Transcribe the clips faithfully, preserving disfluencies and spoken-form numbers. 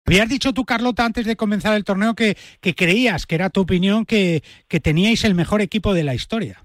Habías dicho tú, Carlota, antes de comenzar el torneo que, que creías, que era tu opinión, que, que teníais el mejor equipo de la historia.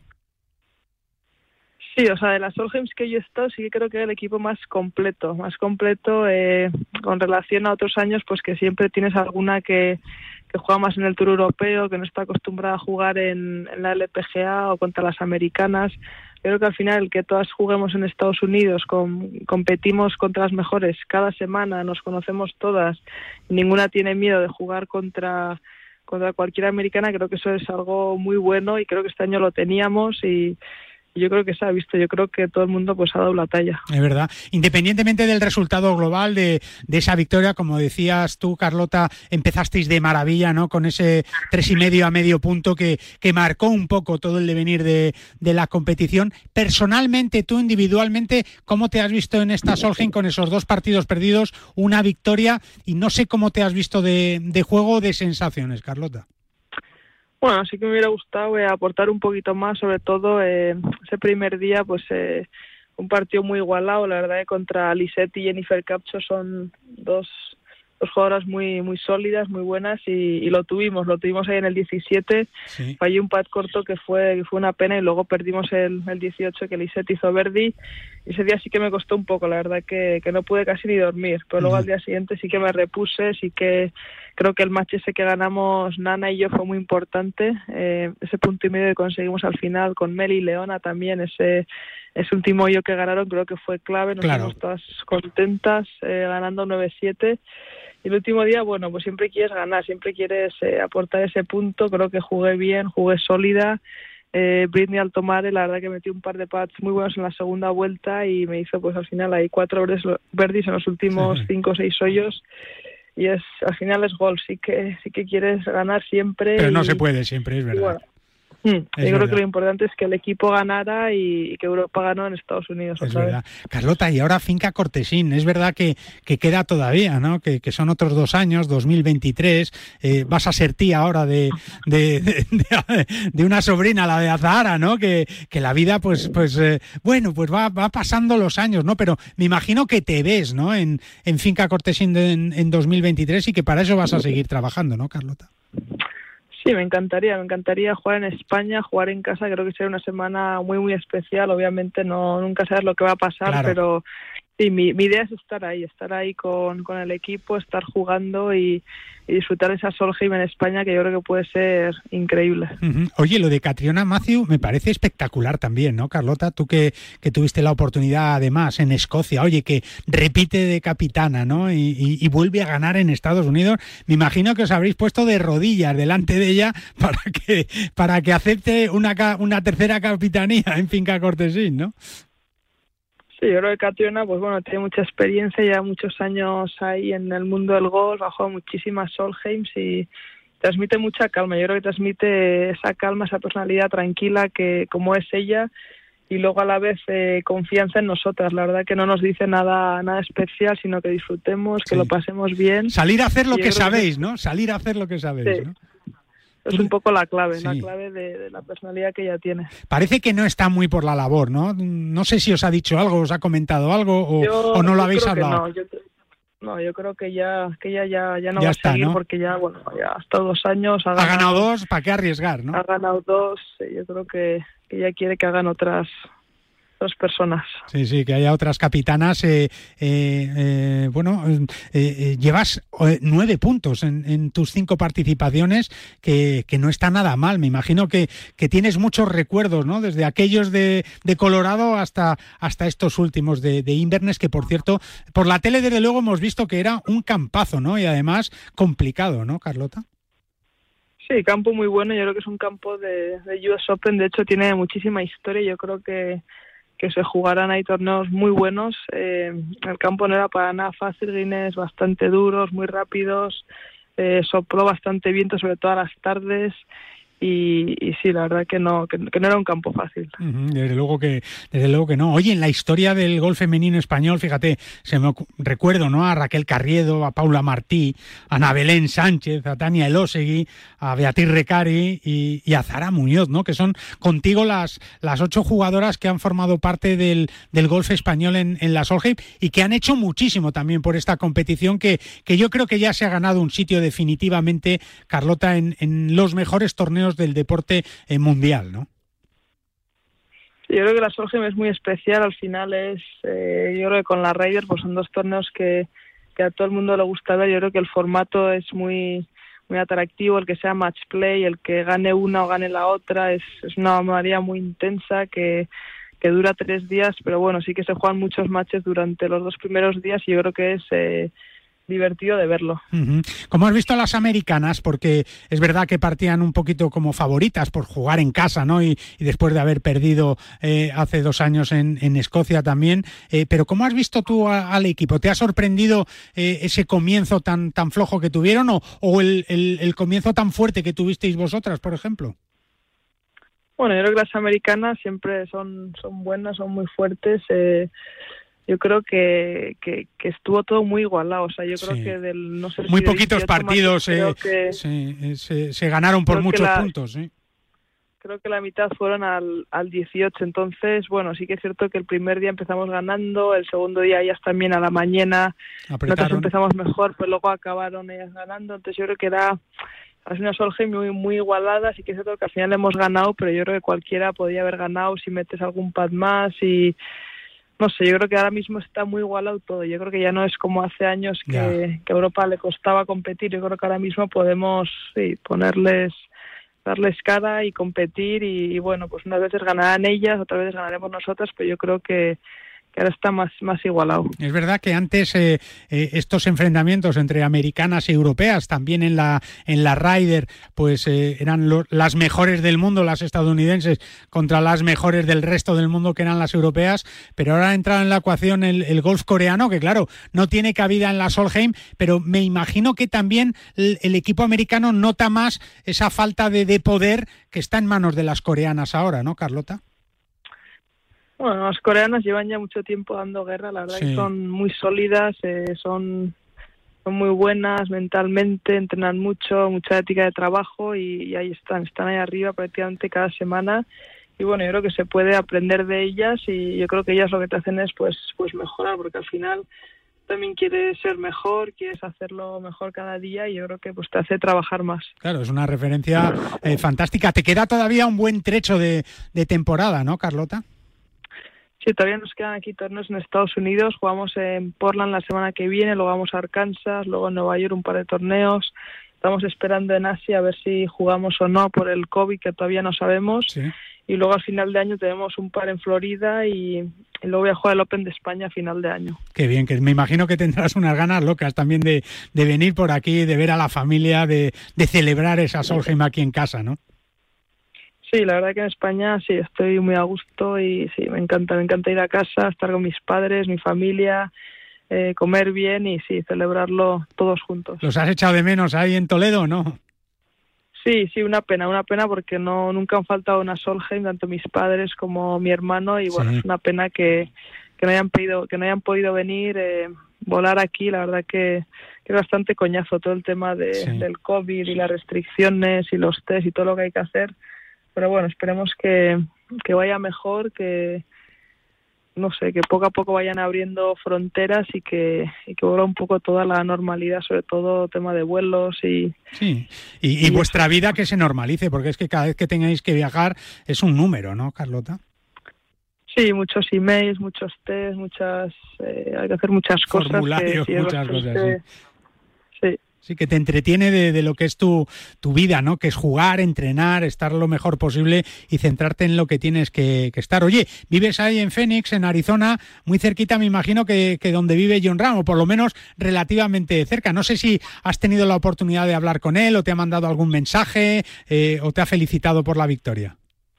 Sí, o sea, de las Solheims que yo he estado, sí que creo que era el equipo más completo, más completo eh, con relación a otros años, pues que siempre tienes alguna que, que juega más en el Tour Europeo, que no está acostumbrada a jugar en, en la L P G A o contra las americanas. Creo que al final el que todas juguemos en Estados Unidos, com, competimos contra las mejores cada semana, nos conocemos todas, ninguna tiene miedo de jugar contra, contra cualquier americana, creo que eso es algo muy bueno y creo que este año lo teníamos y yo creo que se ha visto, yo creo que todo el mundo pues ha dado la talla. Es verdad, independientemente del resultado global de, de esa victoria, como decías tú, Carlota, empezasteis de maravilla, ¿no? Con ese tres y medio a medio punto que, que marcó un poco todo el devenir de, de la competición. Personalmente, tú individualmente, ¿cómo te has visto en esta Solheim con esos dos partidos perdidos, una victoria? Y no sé cómo te has visto de, de juego, de sensaciones, Carlota. Bueno, sí que me hubiera gustado eh, aportar un poquito más, sobre todo eh, ese primer día, pues eh, un partido muy igualado, la verdad que contra Lisette y Jennifer Capcho son dos, dos jugadoras muy muy sólidas, muy buenas y, y lo tuvimos, lo tuvimos ahí en el diecisiete, sí. Fallé un pad corto que fue que fue una pena y luego perdimos el, el dieciocho que Lisette hizo Verdi y ese día sí que me costó un poco, la verdad que, que no pude casi ni dormir, pero luego uh-huh. al día siguiente sí que me repuse, sí que creo que el match ese que ganamos Nana y yo fue muy importante, eh, ese punto y medio que conseguimos al final con Meli y Leona también, ese ese último hoyo que ganaron creo que fue clave, nos claro. fuimos todas contentas eh, ganando nueve siete y el último día, bueno, pues siempre quieres ganar, siempre quieres eh, aportar ese punto, creo que jugué bien, jugué sólida, eh, Britney Altomare la verdad que metió un par de pads muy buenos en la segunda vuelta y me hizo pues al final hay cuatro verdis en los últimos sí. cinco o seis hoyos y es al final es gol, sí que sí que quieres ganar siempre. Pero no y, se puede siempre, es verdad. Bueno, mm, yo verdad. creo que lo importante es que el equipo ganara y, y que Europa ganó en Estados Unidos. Es otra verdad. Vez. Carlota, y ahora Finca Cortesín, es verdad que, que queda todavía, ¿no? Que, que son otros dos años, dos mil veintitrés, eh, vas a ser tía ahora de, de, de, de, de una sobrina, la de Azahara, ¿no? Que, que la vida, pues, pues eh, bueno, pues va, va pasando los años, ¿no? Pero me imagino que te ves, ¿no? En, en Finca Cortesín de, en, en dos mil veintitrés y que para eso vas a seguir trabajando, ¿no, Carlota? Sí, me encantaría, me encantaría jugar en España, jugar en casa, creo que sería una semana muy, muy especial, obviamente no nunca sabes lo que va a pasar, claro. Pero sí, mi, mi idea es estar ahí, estar ahí con, con el equipo, estar jugando y, y disfrutar esa Solheim en España, que yo creo que puede ser increíble. Uh-huh. Oye, lo de Catriona Matthew me parece espectacular también, ¿no, Carlota? Tú que, que tuviste la oportunidad además en Escocia, oye, que repite de capitana, ¿no? Y, y, y vuelve a ganar en Estados Unidos. Me imagino que os habréis puesto de rodillas delante de ella para que para que acepte una, una tercera capitanía en Finca Cortesín, ¿no? Sí, yo creo que Catriona, pues bueno, tiene mucha experiencia, ya muchos años ahí en el mundo del golf, ha jugado muchísimas Solheims y transmite mucha calma. Yo creo que transmite esa calma, esa personalidad tranquila que como es ella y luego a la vez eh, confianza en nosotras. La verdad que no nos dice nada nada especial, sino que disfrutemos, que sí. Lo pasemos bien. Salir a hacer lo que sabéis, que... ¿no? Salir a hacer lo que sabéis, sí. ¿no? Es un poco la clave, sí. La clave de, de la personalidad que ella tiene. Parece que no está muy por la labor, ¿no? No sé si os ha dicho algo, os ha comentado algo o, yo, o no lo yo habéis creo hablado. Que no, yo, no, yo creo que ya que ella ya, ya no ya va está, a seguir, ¿no? Porque ya, bueno, ya hasta dos años. Ha, ha ganado, ganado dos, ¿para qué arriesgar, no? Ha ganado dos, yo creo que, que ella quiere que hagan otras... dos personas. Sí, sí, que haya otras capitanas. Eh, eh, eh, bueno, eh, eh, llevas nueve puntos en, en tus cinco participaciones, que, que no está nada mal. Me imagino que, que tienes muchos recuerdos, ¿no? Desde aquellos de, de Colorado hasta, hasta estos últimos de, de Inverness, que por cierto, por la tele desde luego hemos visto que era un campazo, ¿no? Y además complicado, ¿no, Carlota? Sí, campo muy bueno. Yo creo que es un campo de, de U S Open. De hecho, tiene muchísima historia. Yo creo que que se jugarán ahí torneos muy buenos. Eh, el campo no era para nada fácil, greens bastante duros, muy rápidos, eh, sopló bastante viento, sobre todo a las tardes, Y, y sí, la verdad que no, que, que no era un campo fácil. Uh-huh, desde luego que, desde luego que no. Oye, en la historia del golf femenino español, fíjate, se me recuerdo, ¿no? A Raquel Carriedo, a Paula Martí, a Ana Belén Sánchez, a Tania Elósegui, a Beatriz Recari y, y a Zara Muñoz, ¿no? Que son contigo las, las ocho jugadoras que han formado parte del, del golf español en, en la Solheim y que han hecho muchísimo también por esta competición que, que yo creo que ya se ha ganado un sitio definitivamente, Carlota, en, en los mejores torneos del deporte eh, mundial, ¿no? Yo creo que la Solheim es muy especial, al final es, eh, yo creo que con la Ryder pues son dos torneos que, que a todo el mundo le gusta ver. Yo creo que el formato es muy muy atractivo, el que sea match play, el que gane una o gane la otra, es, es una modalidad muy intensa que, que dura tres días, pero bueno, sí que se juegan muchos matches durante los dos primeros días y yo creo que es eh, divertido de verlo. Uh-huh. ¿Cómo has visto a las americanas? Porque es verdad que partían un poquito como favoritas por jugar en casa, ¿no? Y, y después de haber perdido eh, hace dos años en, en Escocia también. Eh, pero ¿cómo has visto tú a, al equipo? ¿Te ha sorprendido eh, ese comienzo tan tan flojo que tuvieron o, o el, el, el comienzo tan fuerte que tuvisteis vosotras, por ejemplo? Bueno, yo creo que las americanas siempre son, son buenas, son muy fuertes. Eh, yo creo que, que, que estuvo todo muy igualado. O sea, yo creo sí. que del no sé muy si poquitos partidos matches, eh, que, se, se, se ganaron por muchos la, puntos. ¿eh? Creo que la mitad fueron al, al dieciocho. Entonces, bueno, sí que es cierto que el primer día empezamos ganando, el segundo día ellas también a la mañana. Nosotros empezamos mejor, pero luego acabaron ellas ganando. Entonces yo creo que era... Es una Solheim muy, muy igualada, sí que es cierto que al final hemos ganado, pero yo creo que cualquiera podía haber ganado si metes algún pad más y no sé, yo creo que ahora mismo está muy igualado todo. Yo creo que ya no es como hace años que, yeah. que a Europa le costaba competir. Yo creo que ahora mismo podemos sí, ponerles, darles cara y competir y, y bueno, pues unas veces ganarán ellas, otras veces ganaremos nosotras, pero yo creo que que ahora está más, más igualado. Es verdad que antes eh, eh, estos enfrentamientos entre americanas y europeas, también en la en la Ryder, pues eh, eran lo, las mejores del mundo, las estadounidenses, contra las mejores del resto del mundo, que eran las europeas, pero ahora ha entrado en la ecuación el, el golf coreano, que claro, no tiene cabida en la Solheim, pero me imagino que también el, el equipo americano nota más esa falta de, de poder que está en manos de las coreanas ahora, ¿no, Carlota? Bueno, las coreanas llevan ya mucho tiempo dando guerra, la verdad sí. que son muy sólidas, eh, son, son muy buenas mentalmente, entrenan mucho, mucha ética de trabajo y, y ahí están, están ahí arriba prácticamente cada semana y bueno, yo creo que se puede aprender de ellas y yo creo que ellas lo que te hacen es pues, pues mejorar, porque al final también quieres ser mejor, quieres hacerlo mejor cada día y yo creo que pues te hace trabajar más. Claro, es una referencia eh, fantástica. Te queda todavía un buen trecho de, de temporada, ¿no, Carlota? Sí, todavía nos quedan aquí torneos en Estados Unidos, jugamos en Portland la semana que viene, luego vamos a Arkansas, luego en Nueva York un par de torneos, estamos esperando en Asia a ver si jugamos o no por el COVID, que todavía no sabemos, sí. Y luego al final de año tenemos un par en Florida y, y luego voy a jugar el Open de España a final de año. Qué bien, que me imagino que tendrás unas ganas locas también de, de venir por aquí, de ver a la familia, de, de celebrar esa Solheim aquí en casa, ¿no? Sí, la verdad que en España sí, estoy muy a gusto y sí, me encanta, me encanta ir a casa, estar con mis padres, mi familia, eh, comer bien y sí, celebrarlo todos juntos. ¿Los has echado de menos ahí en Toledo o no? Sí, sí, una pena, una pena porque no nunca han faltado una Solheim, tanto mis padres como mi hermano y bueno, sí. Es una pena que, que no hayan podido, que no hayan podido venir, eh, volar aquí, la verdad que, que es bastante coñazo todo el tema de, sí. del COVID y las restricciones y los test y todo lo que hay que hacer. Pero bueno, esperemos que, que vaya mejor, que no sé, que poco a poco vayan abriendo fronteras y que, y que vuelva un poco toda la normalidad, sobre todo tema de vuelos y... Sí, y, y, y vuestra vida que se normalice, porque es que cada vez que tengáis que viajar es un número, ¿no, Carlota? Sí, muchos emails, muchos test, muchas... Eh, hay que hacer muchas cosas. Formularios, que, muchas cosas, que, sí. Sí. Sí, que te entretiene de, de lo que es tu, tu vida, ¿no? Que es jugar, entrenar, estar lo mejor posible y centrarte en lo que tienes que, que estar. Oye, vives ahí en Phoenix, en Arizona, muy cerquita, me imagino, que, que donde vive Jon Rahm, o por lo menos relativamente cerca. No sé si has tenido la oportunidad de hablar con él o te ha mandado algún mensaje eh, o te ha felicitado por la victoria.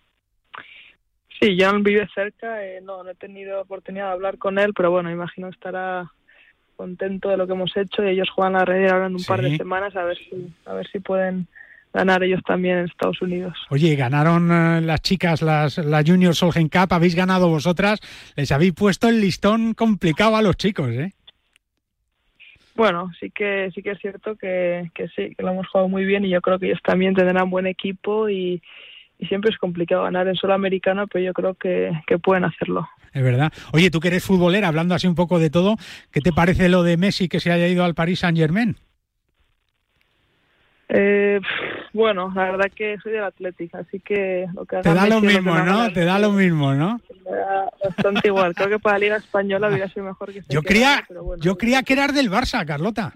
Sí, Jon vive cerca, eh, no, no he tenido oportunidad de hablar con él, pero bueno, imagino estará contento de lo que hemos hecho y ellos juegan la red ahora en un sí. par de semanas a ver si a ver si pueden ganar ellos también en Estados Unidos. Oye, ganaron uh, las chicas las, la Junior Solheim Cup, habéis ganado vosotras, les habéis puesto el listón complicado a los chicos, ¿eh? Bueno, sí que sí que es cierto que, que sí, que lo hemos jugado muy bien y yo creo que ellos también tendrán buen equipo y, y siempre es complicado ganar en suelo americano, pero yo creo que, que pueden hacerlo. Es verdad. Oye, tú que eres futbolera, hablando así un poco de todo, ¿qué te parece lo de Messi que se haya ido al Paris Saint-Germain? Eh, bueno, la verdad que soy del Athletic, así que lo que haga te da Messi lo mismo, lo ¿no? Te da lo mismo, ¿no? Me da bastante igual. Creo que para la Liga Española hubiera sido mejor que se Yo quedara, creía, pero bueno. yo creía que eras del Barça, Carlota.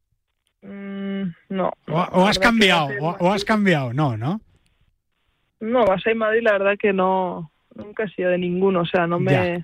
Mm, no. O, o has cambiado, o, o has cambiado, no, ¿no? No, Barça y Madrid, la verdad que no, nunca he sido de ninguno, o sea, no me, Ya.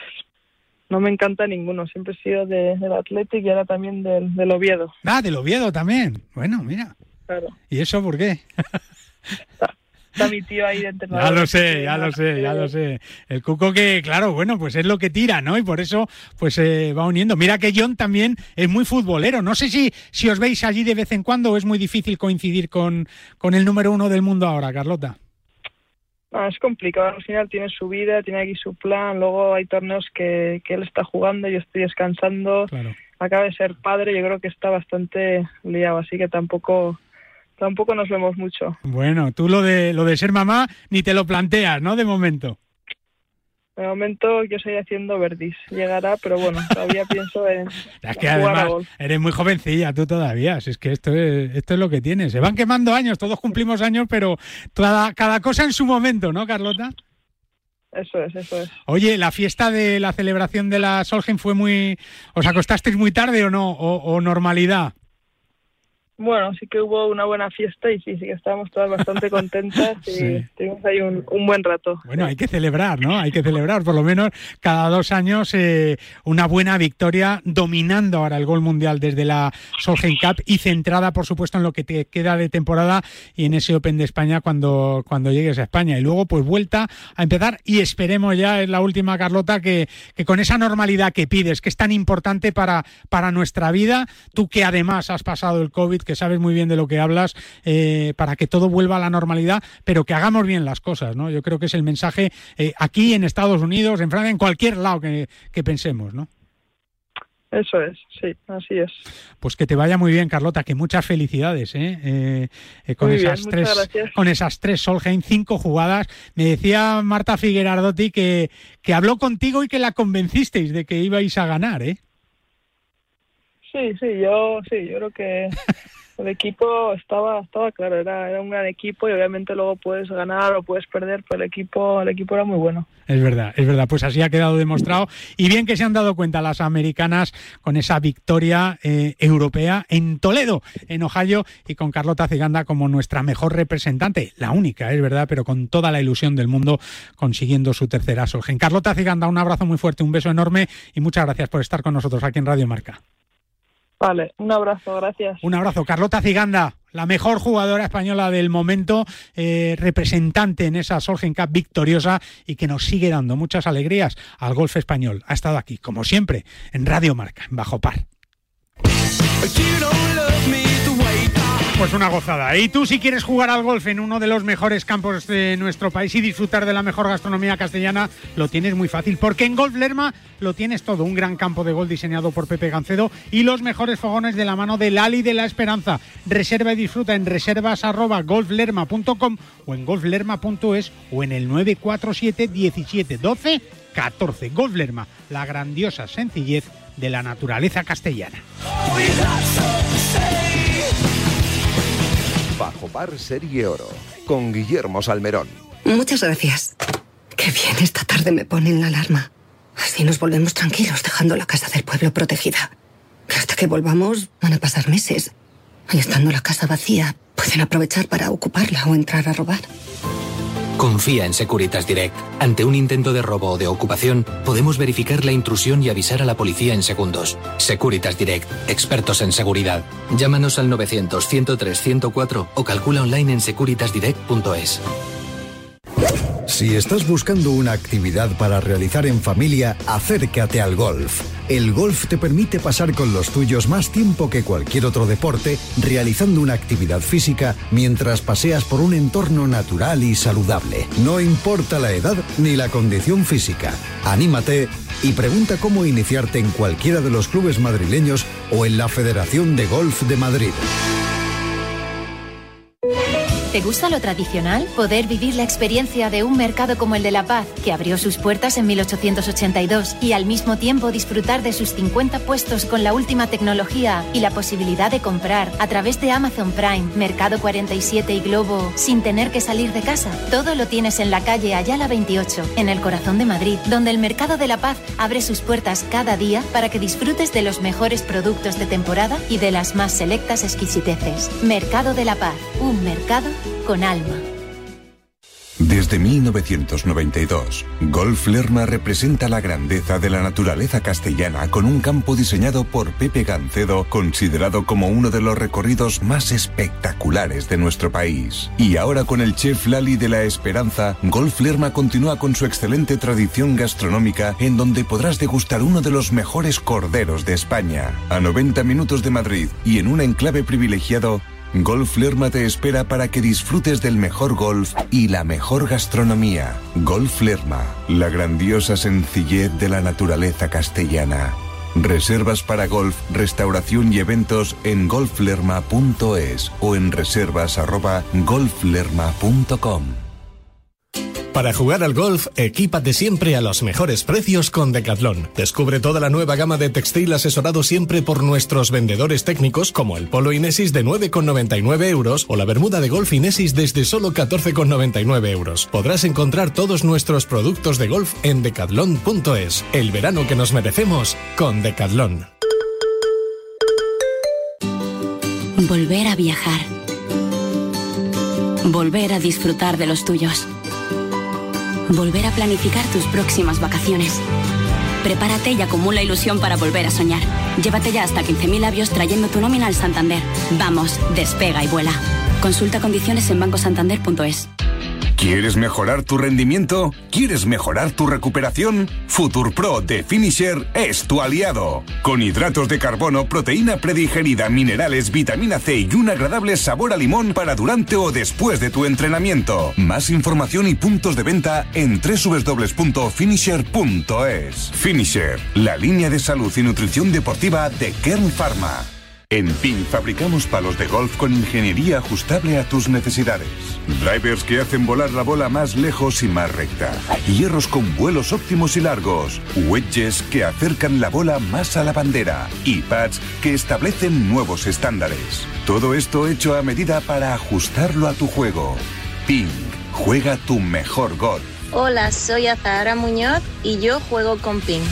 no me encanta ninguno. Siempre he sido de, del Athletic y ahora también del, del Oviedo. Ah, del Oviedo también. Bueno, mira. Claro. ¿Y eso por qué? Está, está mi tío ahí de entrenador. Ya lo sé, ya lo sé, ya lo sé. El Cuco que, claro, bueno, pues es lo que tira, ¿no? Y por eso, pues eh, va uniendo. Mira que John también es muy futbolero. No sé si, si os veis allí de vez en cuando o es muy difícil coincidir con, con el número uno del mundo ahora, Carlota. No, es complicado. Al final tiene su vida, tiene aquí su plan. Luego hay torneos que, que él está jugando, yo estoy descansando. Claro. Acaba de ser padre, yo creo que está bastante liado, así que tampoco... Tampoco nos vemos mucho. Bueno, tú lo de lo de ser mamá ni te lo planteas, ¿no? De momento. De momento yo estoy haciendo verdis. Llegará, pero bueno, todavía pienso en, Es que en jugar a además golf. eres muy jovencilla tú todavía. Si es que esto es, esto es lo que tienes. Se van quemando años, todos cumplimos años, pero cada, cada cosa en su momento, ¿no, Carlota? Eso es, eso es. Oye, ¿la fiesta de la celebración de la Solheim fue muy... ¿Os acostasteis muy tarde o no? ¿O, o normalidad? Bueno, sí que hubo una buena fiesta y sí, sí que estábamos todas bastante contentas y Sí. tuvimos ahí un, un buen rato. Bueno, hay que celebrar, ¿no? Hay que celebrar, por lo menos cada dos años, eh, una buena victoria, dominando ahora el gol mundial desde la Solheim Cup y centrada, por supuesto, en lo que te queda de temporada y en ese Open de España cuando, cuando llegues a España. Y luego, pues, vuelta a empezar y esperemos ya, es la última, Carlota, que, que con esa normalidad que pides, que es tan importante para, para nuestra vida, tú que además has pasado el COVID, que sabes muy bien de lo que hablas, eh, para que todo vuelva a la normalidad, pero que hagamos bien las cosas, ¿no? Yo creo que es el mensaje eh, aquí en Estados Unidos, en Francia, en cualquier lado que, que pensemos, ¿no? Eso es, sí, así es. Pues que te vaya muy bien, Carlota, que muchas felicidades, ¿eh? Eh, eh, con Muy bien, esas muchas tres, gracias. con esas tres Solheim, cinco jugadas. Me decía Marta Figuerardotti que, que habló contigo y que la convencisteis de que ibais a ganar, ¿eh? Sí, sí, yo sí, yo creo que el equipo estaba estaba claro, era era un gran equipo y obviamente luego puedes ganar o puedes perder, pero el equipo el equipo era muy bueno. Es verdad, es verdad, pues así ha quedado demostrado y bien que se han dado cuenta las americanas con esa victoria eh, europea en Toledo, en Ohio, y con Carlota Ciganda como nuestra mejor representante, la única, es verdad, pero con toda la ilusión del mundo consiguiendo su tercera Solheim. Carlota Ciganda, un abrazo muy fuerte, un beso enorme y muchas gracias por estar con nosotros aquí en Radio Marca. Vale, un abrazo, gracias. Un abrazo. Carlota Ciganda, la mejor jugadora española del momento, eh, representante en esa Solheim Cup victoriosa y que nos sigue dando muchas alegrías al golf español. Ha estado aquí, como siempre, en Radio Marca, en Bajo Par. Pues una gozada. Y tú, si quieres jugar al golf en uno de los mejores campos de nuestro país y disfrutar de la mejor gastronomía castellana, lo tienes muy fácil, porque en Golf Lerma lo tienes todo. Un gran campo de golf diseñado por Pepe Gancedo y los mejores fogones de la mano de Lali de la Esperanza. Reserva y disfruta en reservas arroba golflerma punto com o en golflerma punto es o en el nueve cuatro siete diecisiete doce catorce. Golf Lerma, la grandiosa sencillez de la naturaleza castellana. Bajo Par Serie Oro, con Guillermo Salmerón. Muchas gracias. Qué bien, esta tarde me ponen la alarma. Así nos volvemos tranquilos, dejando la casa del pueblo protegida. Que hasta que volvamos van a pasar meses. Y estando la casa vacía, pueden aprovechar para ocuparla o entrar a robar. Confía en Securitas Direct. Ante un intento de robo o de ocupación, podemos verificar la intrusión y avisar a la policía en segundos. Securitas Direct, expertos en seguridad. Llámanos al novecientos, ciento tres, ciento cuatro o calcula online en securitas direct punto es. Si estás buscando una actividad para realizar en familia, acércate al golf. El golf te permite pasar con los tuyos más tiempo que cualquier otro deporte, realizando una actividad física mientras paseas por un entorno natural y saludable. No importa la edad ni la condición física. Anímate y pregunta cómo iniciarte en cualquiera de los clubes madrileños o en la Federación de Golf de Madrid. ¿Te gusta lo tradicional? Poder vivir la experiencia de un mercado como el de La Paz, que abrió sus puertas en mil ochocientos ochenta y dos, y al mismo tiempo disfrutar de sus cincuenta puestos con la última tecnología y la posibilidad de comprar a través de Amazon Prime, Mercado cuarenta y siete y Globo sin tener que salir de casa. Todo lo tienes en la calle Ayala veintiocho, en el corazón de Madrid, donde el Mercado de La Paz abre sus puertas cada día para que disfrutes de los mejores productos de temporada y de las más selectas exquisiteces. Mercado de La Paz, un mercado con alma. Desde mil novecientos noventa y dos, Golf Lerma representa la grandeza de la naturaleza castellana con un campo diseñado por Pepe Gancedo, considerado como uno de los recorridos más espectaculares de nuestro país. Y ahora con el chef Lali de la Esperanza, Golf Lerma continúa con su excelente tradición gastronómica en donde podrás degustar uno de los mejores corderos de España. A noventa minutos de Madrid y en un enclave privilegiado, Golf Lerma te espera para que disfrutes del mejor golf y la mejor gastronomía. Golf Lerma, la grandiosa sencillez de la naturaleza castellana. Reservas para golf, restauración y eventos en golf lerma punto es o en reservas arroba golf lerma punto com. Para jugar al golf, equípate siempre a los mejores precios con Decathlon. Descubre toda la nueva gama de textil asesorado siempre por nuestros vendedores técnicos, como el polo Inesis de nueve con noventa y nueve euros o la bermuda de golf Inesis desde solo catorce con noventa y nueve euros. Podrás encontrar todos nuestros productos de golf en decathlon punto es. El verano que nos merecemos con Decathlon. Volver a viajar. Volver a disfrutar de los tuyos. Volver a planificar tus próximas vacaciones. Prepárate y acumula ilusión para volver a soñar. Llévate ya hasta quince mil avios trayendo tu nómina al Santander. Vamos, despega y vuela. Consulta condiciones en banco santander punto es. ¿Quieres mejorar tu rendimiento? ¿Quieres mejorar tu recuperación? FuturPro de Finisher es tu aliado. Con hidratos de carbono, proteína predigerida, minerales, vitamina C y un agradable sabor a limón para durante o después de tu entrenamiento. Más información y puntos de venta en doble u doble u doble u punto finisher punto es. Finisher, la línea de salud y nutrición deportiva de Kern Pharma. En Ping fabricamos palos de golf con ingeniería ajustable a tus necesidades. Drivers que hacen volar la bola más lejos y más recta. Hierros con vuelos óptimos y largos. Wedges que acercan la bola más a la bandera. Y pads que establecen nuevos estándares. Todo esto hecho a medida para ajustarlo a tu juego. Ping, juega tu mejor golf. Hola, soy Azahara Muñoz y yo juego con Ping.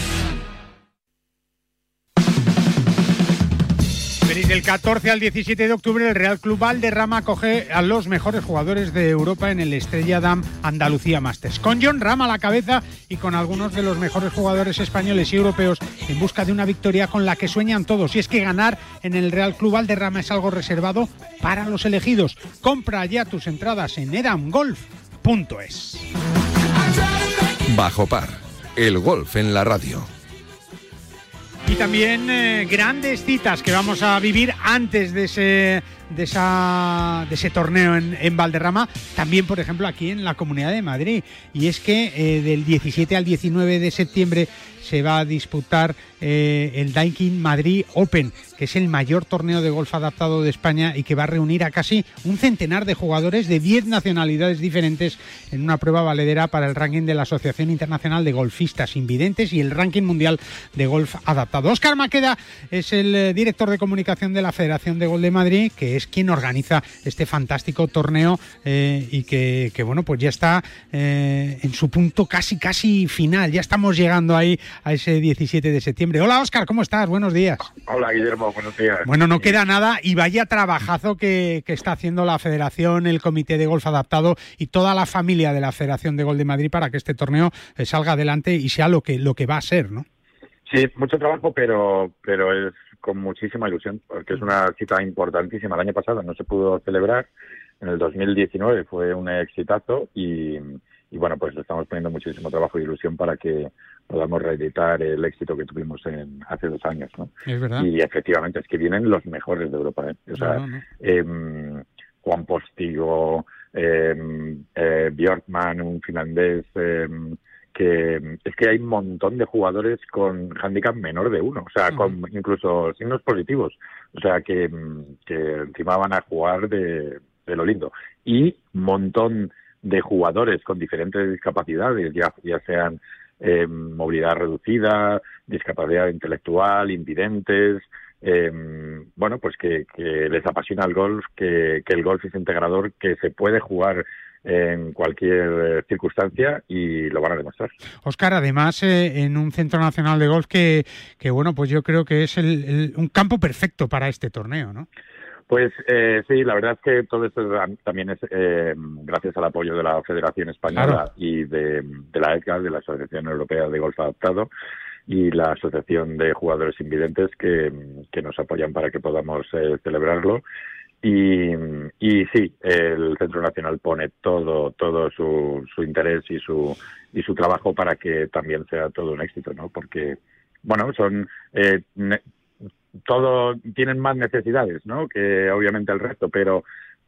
Del catorce al diecisiete de octubre el Real Club Valderrama acoge a los mejores jugadores de Europa en el Estrella Damm Andalucía Masters. Con Jon Rahm a la cabeza y con algunos de los mejores jugadores españoles y europeos en busca de una victoria con la que sueñan todos. Y es que ganar en el Real Club Valderrama es algo reservado para los elegidos. Compra ya tus entradas en edam golf punto es. Bajo par, el golf en la radio. Y también eh, grandes citas que vamos a vivir antes de ese, de esa, de ese torneo en, en Valderrama, también por ejemplo aquí en la Comunidad de Madrid. Y es que eh, del diecisiete al diecinueve de septiembre se va a disputar eh, el Daikin Madrid Open, que es el mayor torneo de golf adaptado de España y que va a reunir a casi un centenar de jugadores de diez nacionalidades diferentes en una prueba valedera para el ranking de la Asociación Internacional de Golfistas Invidentes y el ranking mundial de golf adaptado. Óscar Maqueda es el eh, director de comunicación de la Federación de Golf de Madrid, que es quien organiza este fantástico torneo eh, y que, que bueno, pues ya está eh, en su punto casi casi final. Ya estamos llegando ahí a ese diecisiete de septiembre. Hola Óscar, ¿cómo estás? Buenos días. Hola Guillermo, buenos días. Bueno, no queda nada y vaya trabajazo que, que está haciendo la Federación, el Comité de Golf Adaptado y toda la familia de la Federación de Golf de Madrid para que este torneo eh, salga adelante y sea lo que, lo que va a ser, ¿no? Sí, mucho trabajo, pero, pero es con muchísima ilusión, porque es una cita importantísima. El año pasado no se pudo celebrar, en el dos mil diecinueve fue un exitazo y, y bueno, pues estamos poniendo muchísimo trabajo y ilusión para que podamos reeditar el éxito que tuvimos en hace dos años, ¿no? Es verdad. Y efectivamente es que vienen los mejores de Europa, ¿eh? O sea, no, no, no. Eh, Juan Postigo, eh, eh, Björkman, un finlandés, eh, que es que hay un montón de jugadores con handicap menor de uno, o sea, uh-huh. con incluso signos positivos, o sea, que, que encima van a jugar de, de lo lindo. Y un montón de jugadores con diferentes discapacidades, ya, ya sean eh, movilidad reducida, discapacidad intelectual, invidentes, eh, bueno, pues que, que les apasiona el golf, que, que el golf es integrador, que se puede jugar en cualquier circunstancia y lo van a demostrar. Óscar, además eh, en un centro nacional de golf que, que bueno, pues yo creo que es el, el, un campo perfecto para este torneo, ¿no? Pues eh, sí, la verdad es que todo esto también es eh, gracias al apoyo de la Federación Española claro. y de, de la EDGA, de la Asociación Europea de Golf Adaptado, y la Asociación de Jugadores Invidentes que, que nos apoyan para que podamos eh, celebrarlo. Y, y sí, el Centro Nacional pone todo todo su, su interés y su y su trabajo para que también sea todo un éxito, ¿no? Porque, bueno, son eh, ne- todo tienen más necesidades, ¿no? Que obviamente el resto, pero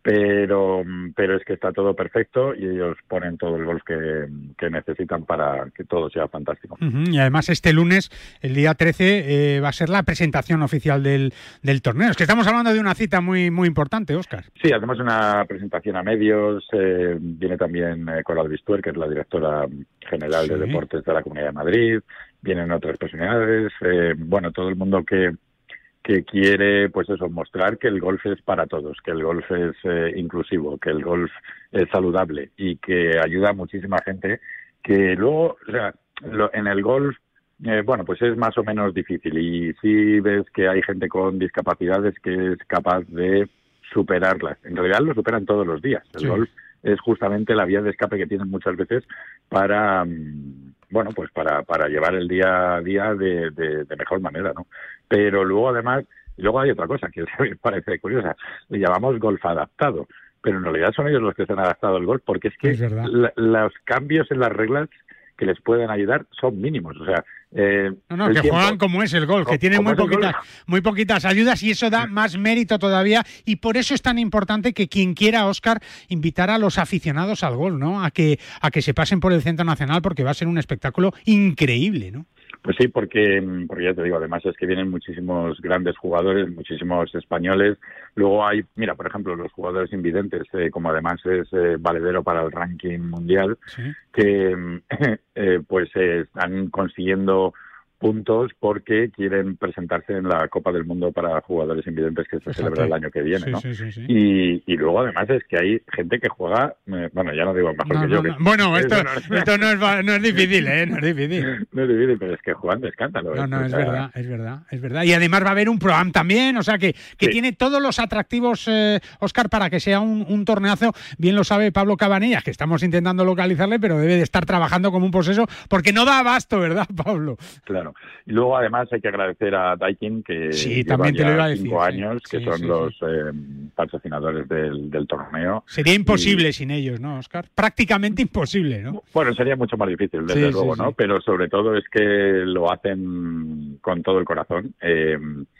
pero pero es que está todo perfecto y ellos ponen todo el golf que, que necesitan para que todo sea fantástico. Uh-huh. Y además este lunes, el día trece, eh, va a ser la presentación oficial del, del torneo. Es que estamos hablando de una cita muy muy importante, Óscar. Sí, hacemos una presentación a medios, eh, viene también eh, Coral Bistuer, que es la directora general sí. de Deportes de la Comunidad de Madrid, vienen otras personalidades, eh, bueno, todo el mundo que que quiere, pues eso, mostrar que el golf es para todos, que el golf es eh, inclusivo, que el golf es saludable y que ayuda a muchísima gente que luego, o sea, lo, en el golf, eh, bueno, pues es más o menos difícil y sí ves que hay gente con discapacidades que es capaz de superarlas. En realidad lo superan todos los días. El sí. golf es justamente la vía de escape que tienen muchas veces para... Mmm, bueno, pues para, para llevar el día a día de, de, de mejor manera, ¿no? Pero luego, además, luego hay otra cosa que me parece curiosa, le llamamos golf adaptado, pero en realidad son ellos los que se han adaptado al golf, porque es que es la, los cambios en las reglas que les pueden ayudar son mínimos, o sea... Eh, no, no, que tiempo, juegan como es el golf, que tienen muy poquitas, muy poquitas ayudas y eso da más mérito todavía y por eso es tan importante que quien quiera, Óscar, invitar a los aficionados al golf, ¿no? A que, a que se pasen por el Centro Nacional porque va a ser un espectáculo increíble, ¿no? Pues sí, porque, porque ya te digo, además es que vienen muchísimos grandes jugadores, muchísimos españoles. Luego hay, mira, por ejemplo, los jugadores invidentes, eh, como además es eh, valedero para el ranking mundial, ¿sí? que eh, pues eh, están consiguiendo puntos porque quieren presentarse en la Copa del Mundo para jugadores invidentes que se Fíjate. celebra el año que viene, sí, ¿no? Sí, sí, sí. Y, y luego además es que hay gente que juega, eh, bueno, ya no digo mejor no, que no, yo. No. Que, bueno, esto, eso no, esto no, es, no es difícil, ¿eh? No es difícil. No es difícil, pero es que juegan de escándalo. No, ¿eh? no, o es sea... verdad, es verdad, es verdad. Y además va a haber un Pro-Am también, o sea que, que sí. tiene todos los atractivos, eh, Óscar, para que sea un, un torneazo. Bien lo sabe Pablo Cabanillas, que estamos intentando localizarle, pero debe de estar trabajando como un poseso, porque no da abasto, ¿verdad, Pablo? Claro. Y luego además hay que agradecer a Daikin, que sí, lleva también te ya lo iba a decir, cinco sí. años, que sí, son sí, los sí. Eh, patrocinadores del, del torneo. Sería imposible y... sin ellos, ¿no, Óscar? Prácticamente imposible, ¿no? Bueno, sería mucho más difícil, desde sí, luego, sí, ¿no? Sí. Pero sobre todo es que lo hacen con todo el corazón eh,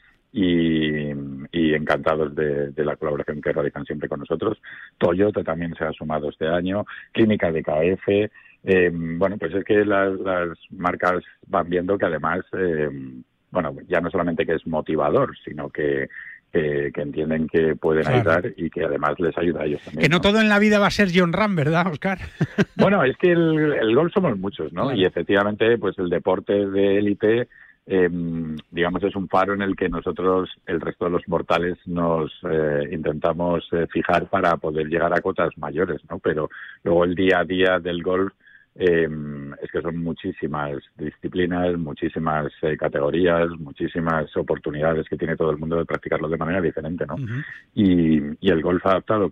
y, y encantados de, de la colaboración que realizan siempre con nosotros. Toyota también se ha sumado este año, Clínica de K F... Eh, bueno, pues es que las, las marcas van viendo que además... Eh, bueno, ya no solamente que es motivador, sino que, que, que entienden que pueden claro. ayudar y que además les ayuda a ellos también. Que no, ¿no? todo en la vida va a ser John Ram, ¿verdad, Óscar? Bueno, es que el, el golf somos muchos, ¿no? Claro. Y efectivamente, pues el deporte de élite, eh, digamos, es un faro en el que nosotros, el resto de los mortales, nos eh, intentamos eh, fijar para poder llegar a cotas mayores, ¿no? Pero luego el día a día del golf, Eh, es que son muchísimas disciplinas, muchísimas eh, categorías, muchísimas oportunidades que tiene todo el mundo de practicarlo de manera diferente, ¿no? Uh-huh. Y, y el golf adaptado, que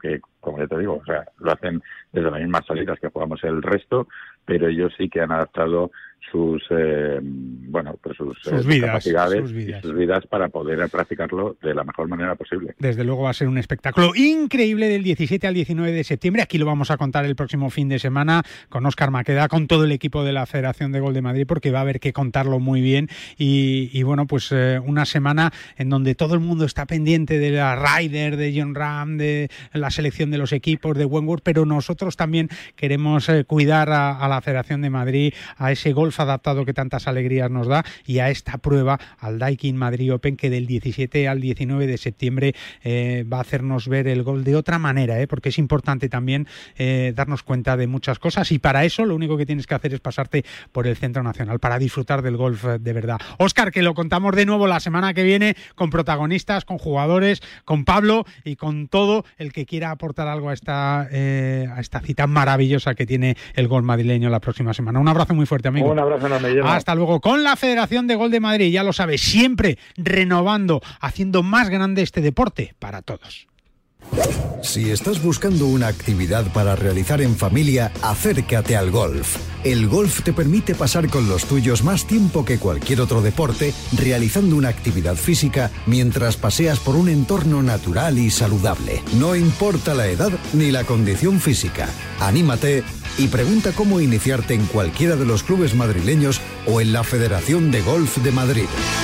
como ya te digo, o sea, lo hacen desde las mismas salidas que jugamos el resto, pero ellos sí que han adaptado sus eh, bueno pues sus, sus, eh, vidas, capacidades sus vidas. y sus vidas para poder practicarlo de la mejor manera posible. Desde luego va a ser un espectáculo increíble del diecisiete al diecinueve de septiembre. Aquí lo vamos a contar el próximo fin de semana con Óscar Maqueda, con todo el equipo de la Federación de Golf de Madrid, porque va a haber que contarlo muy bien y, y bueno, pues eh, una semana en donde todo el mundo está pendiente de la Ryder, de Jon Rahm, de la selección de los equipos, de Wentworth, pero nosotros también queremos eh, cuidar a, a la Federación de Madrid, a ese golf adaptado que tantas alegrías nos da y a esta prueba, al Daikin Madrid Open, que del diecisiete al diecinueve de septiembre eh, va a hacernos ver el golf de otra manera, eh, porque es importante también eh, darnos cuenta de muchas cosas y para eso lo único que tienes que hacer es pasarte por el Centro Nacional para disfrutar del golf de verdad. Óscar, que lo contamos de nuevo la semana que viene con protagonistas, con jugadores, con Pablo y con todo el que quiera aportar algo a esta, eh, a esta cita maravillosa que tiene el golf madrileño la próxima semana. Un abrazo muy fuerte, amigo. Un abrazo enorme. Hasta luego. Con la Federación de Golf de Madrid, ya lo sabes, siempre renovando, haciendo más grande este deporte para todos. Si estás buscando una actividad para realizar en familia, acércate al golf. El golf te permite pasar con los tuyos más tiempo que cualquier otro deporte, realizando una actividad física mientras paseas por un entorno natural y saludable. No importa la edad ni la condición física. Anímate y pregunta cómo iniciarte en cualquiera de los clubes madrileños o en la Federación de Golf de Madrid.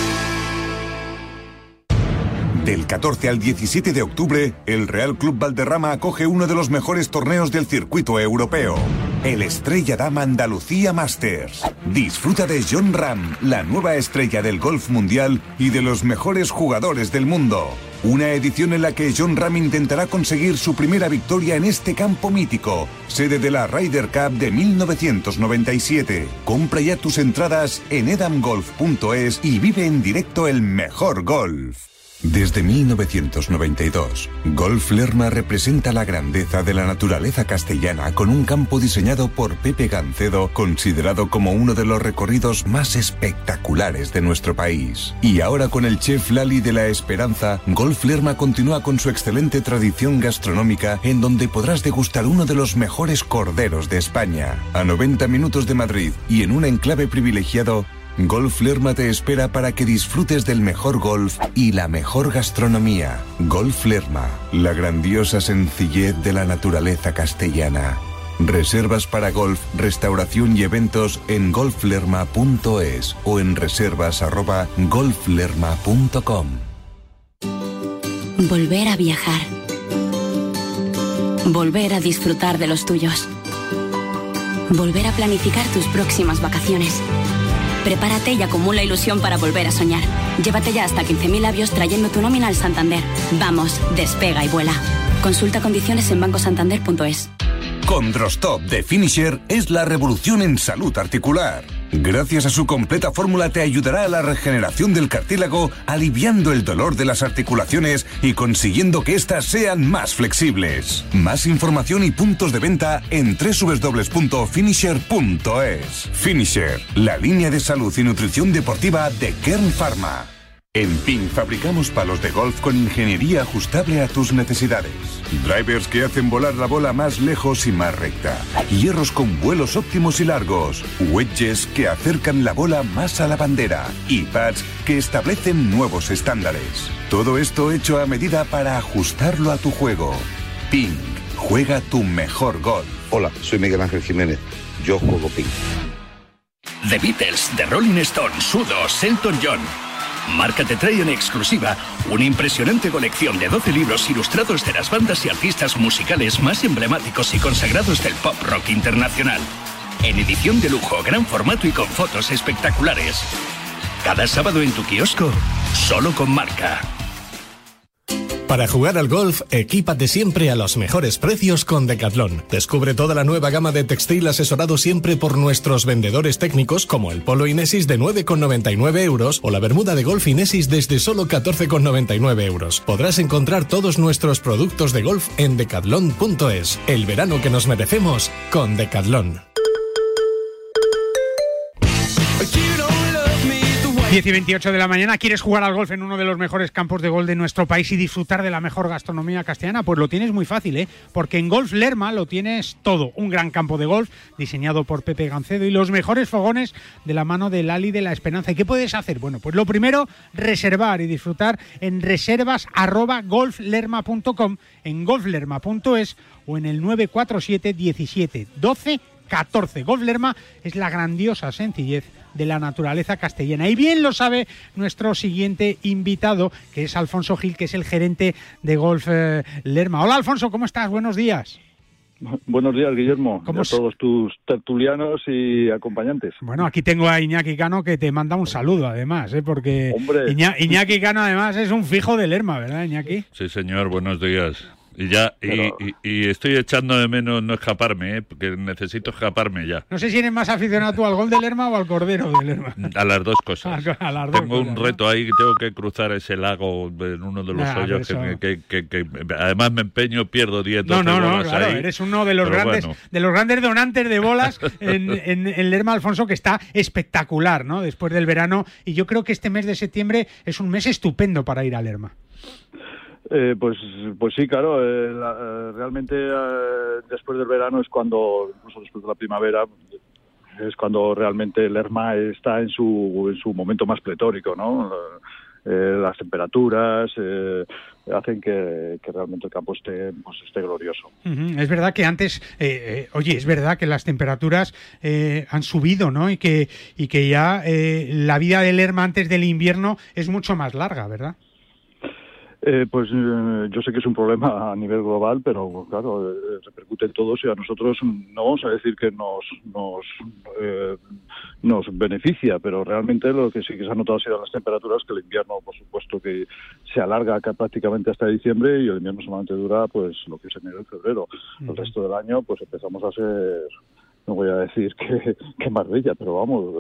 Del catorce al diecisiete de octubre, el Real Club Valderrama acoge uno de los mejores torneos del circuito europeo, el Estrella Damm Andalucía Masters. Disfruta de Jon Rahm, la nueva estrella del golf mundial y de los mejores jugadores del mundo. Una edición en la que Jon Rahm intentará conseguir su primera victoria en este campo mítico, sede de la Ryder Cup de mil novecientos noventa y siete. Compra ya tus entradas en edam golf punto es y vive en directo el mejor golf. Desde mil novecientos noventa y dos, Golf Lerma representa la grandeza de la naturaleza castellana con un campo diseñado por Pepe Gancedo, considerado como uno de los recorridos más espectaculares de nuestro país. Y ahora con el chef Lali de la Esperanza, Golf Lerma continúa con su excelente tradición gastronómica en donde podrás degustar uno de los mejores corderos de España. A noventa minutos de Madrid y en un enclave privilegiado, Golf Lerma te espera para que disfrutes del mejor golf y la mejor gastronomía. Golf Lerma, la grandiosa sencillez de la naturaleza castellana. Reservas para golf, restauración y eventos en golf lerma punto es o en reservas arroba golf lerma punto com. Volver a viajar. Volver a disfrutar de los tuyos. Volver a planificar tus próximas vacaciones. Prepárate y acumula ilusión para volver a soñar. Llévate ya hasta quince mil avios trayendo tu nómina al Santander. Vamos, despega y vuela. Consulta condiciones en banco santander punto es. Condrostop de Finisher es la revolución en salud articular. Gracias a su completa fórmula te ayudará a la regeneración del cartílago, aliviando el dolor de las articulaciones y consiguiendo que éstas sean más flexibles. Más información y puntos de venta en doble u doble u doble u punto finisher punto es. Finisher, la línea de salud y nutrición deportiva de Kern Pharma. En Ping fabricamos palos de golf con ingeniería ajustable a tus necesidades. Drivers que hacen volar la bola más lejos y más recta. Hierros con vuelos óptimos y largos. Wedges que acercan la bola más a la bandera. Y pads que establecen nuevos estándares. Todo esto hecho a medida para ajustarlo a tu juego. Ping, juega tu mejor golf. Hola, soy Miguel Ángel Jiménez. Yo juego Ping. The Beatles, The Rolling Stones, Udo, Elton John. Marca te trae en exclusiva una impresionante colección de doce libros ilustrados de las bandas y artistas musicales más emblemáticos y consagrados del pop rock internacional. En edición de lujo, gran formato y con fotos espectaculares. Cada sábado en tu kiosco, solo con Marca. Para jugar al golf, equípate siempre a los mejores precios con Decathlon. Descubre toda la nueva gama de textil asesorado siempre por nuestros vendedores técnicos, como el polo Inesis de nueve con noventa y nueve euros o la bermuda de golf Inesis desde solo catorce con noventa y nueve euros. Podrás encontrar todos nuestros productos de golf en decathlon punto es. El verano que nos merecemos con Decathlon. diez y veintiocho de la mañana. ¿Quieres jugar al golf en uno de los mejores campos de golf de nuestro país y disfrutar de la mejor gastronomía castellana? Pues lo tienes muy fácil, ¿eh? Porque en Golf Lerma lo tienes todo. Un gran campo de golf diseñado por Pepe Gancedo y los mejores fogones de la mano de Lali de la Esperanza. ¿Y qué puedes hacer? Bueno, pues lo primero, reservar y disfrutar en reservas arroba golflerma punto com, en golflerma punto es o en el nueve cuatro siete diecisiete doce catorce. Golf Lerma es la grandiosa sencillez de la naturaleza castellana. Y bien lo sabe nuestro siguiente invitado, que es Alfonso Gil, que es el gerente de Golf eh, Lerma. Hola, Alfonso, ¿cómo estás? Buenos días. Buenos días, Guillermo, y a todos tus tertulianos y acompañantes. Bueno, aquí tengo a Iñaki Cano, que te manda un saludo, además, ¿eh? Porque Iña, Iñaki Cano, además, es un fijo de Lerma, ¿verdad, Iñaki? Sí, señor, buenos días. Y ya Pero... y, y, y estoy echando de menos no escaparme, ¿eh? Porque necesito escaparme ya. No sé si eres más aficionado tú al gol de Lerma o al cordero de Lerma. A las dos cosas. A, a las dos tengo cosas, un reto, ¿no? Ahí, tengo que cruzar ese lago en uno de los nah, hoyos que, que, que, que, que además me empeño, pierdo diez, doce no, no, bolas no, claro, ahí. Eres uno de los Pero grandes bueno. de los grandes donantes de bolas en, en, en Lerma, Alfonso, que está espectacular, ¿no? Después del verano, y yo creo que este mes de septiembre es un mes estupendo para ir a Lerma. Eh, pues, pues sí, claro. Eh, la, eh, realmente eh, después del verano es cuando, incluso después de la primavera, es cuando realmente Lerma está en su en su momento más pletórico, ¿no? Eh, las temperaturas eh, hacen que, que realmente el campo esté, pues, esté glorioso. Uh-huh. Es verdad que antes, eh, eh, oye, es verdad que las temperaturas eh, han subido, ¿no? Y que y que ya eh, la vida de Lerma antes del invierno es mucho más larga, ¿verdad? Eh, pues eh, yo sé que es un problema a nivel global, pero claro, eh, repercute en todos y a nosotros no vamos a decir que nos nos eh, nos beneficia, pero realmente lo que sí que se ha notado ha sido las temperaturas, que el invierno, por supuesto, que se alarga acá prácticamente hasta diciembre y el invierno solamente dura pues lo que es enero y febrero. Uh-huh. El resto del año pues empezamos a ser, no voy a decir que, que maravilla, pero vamos,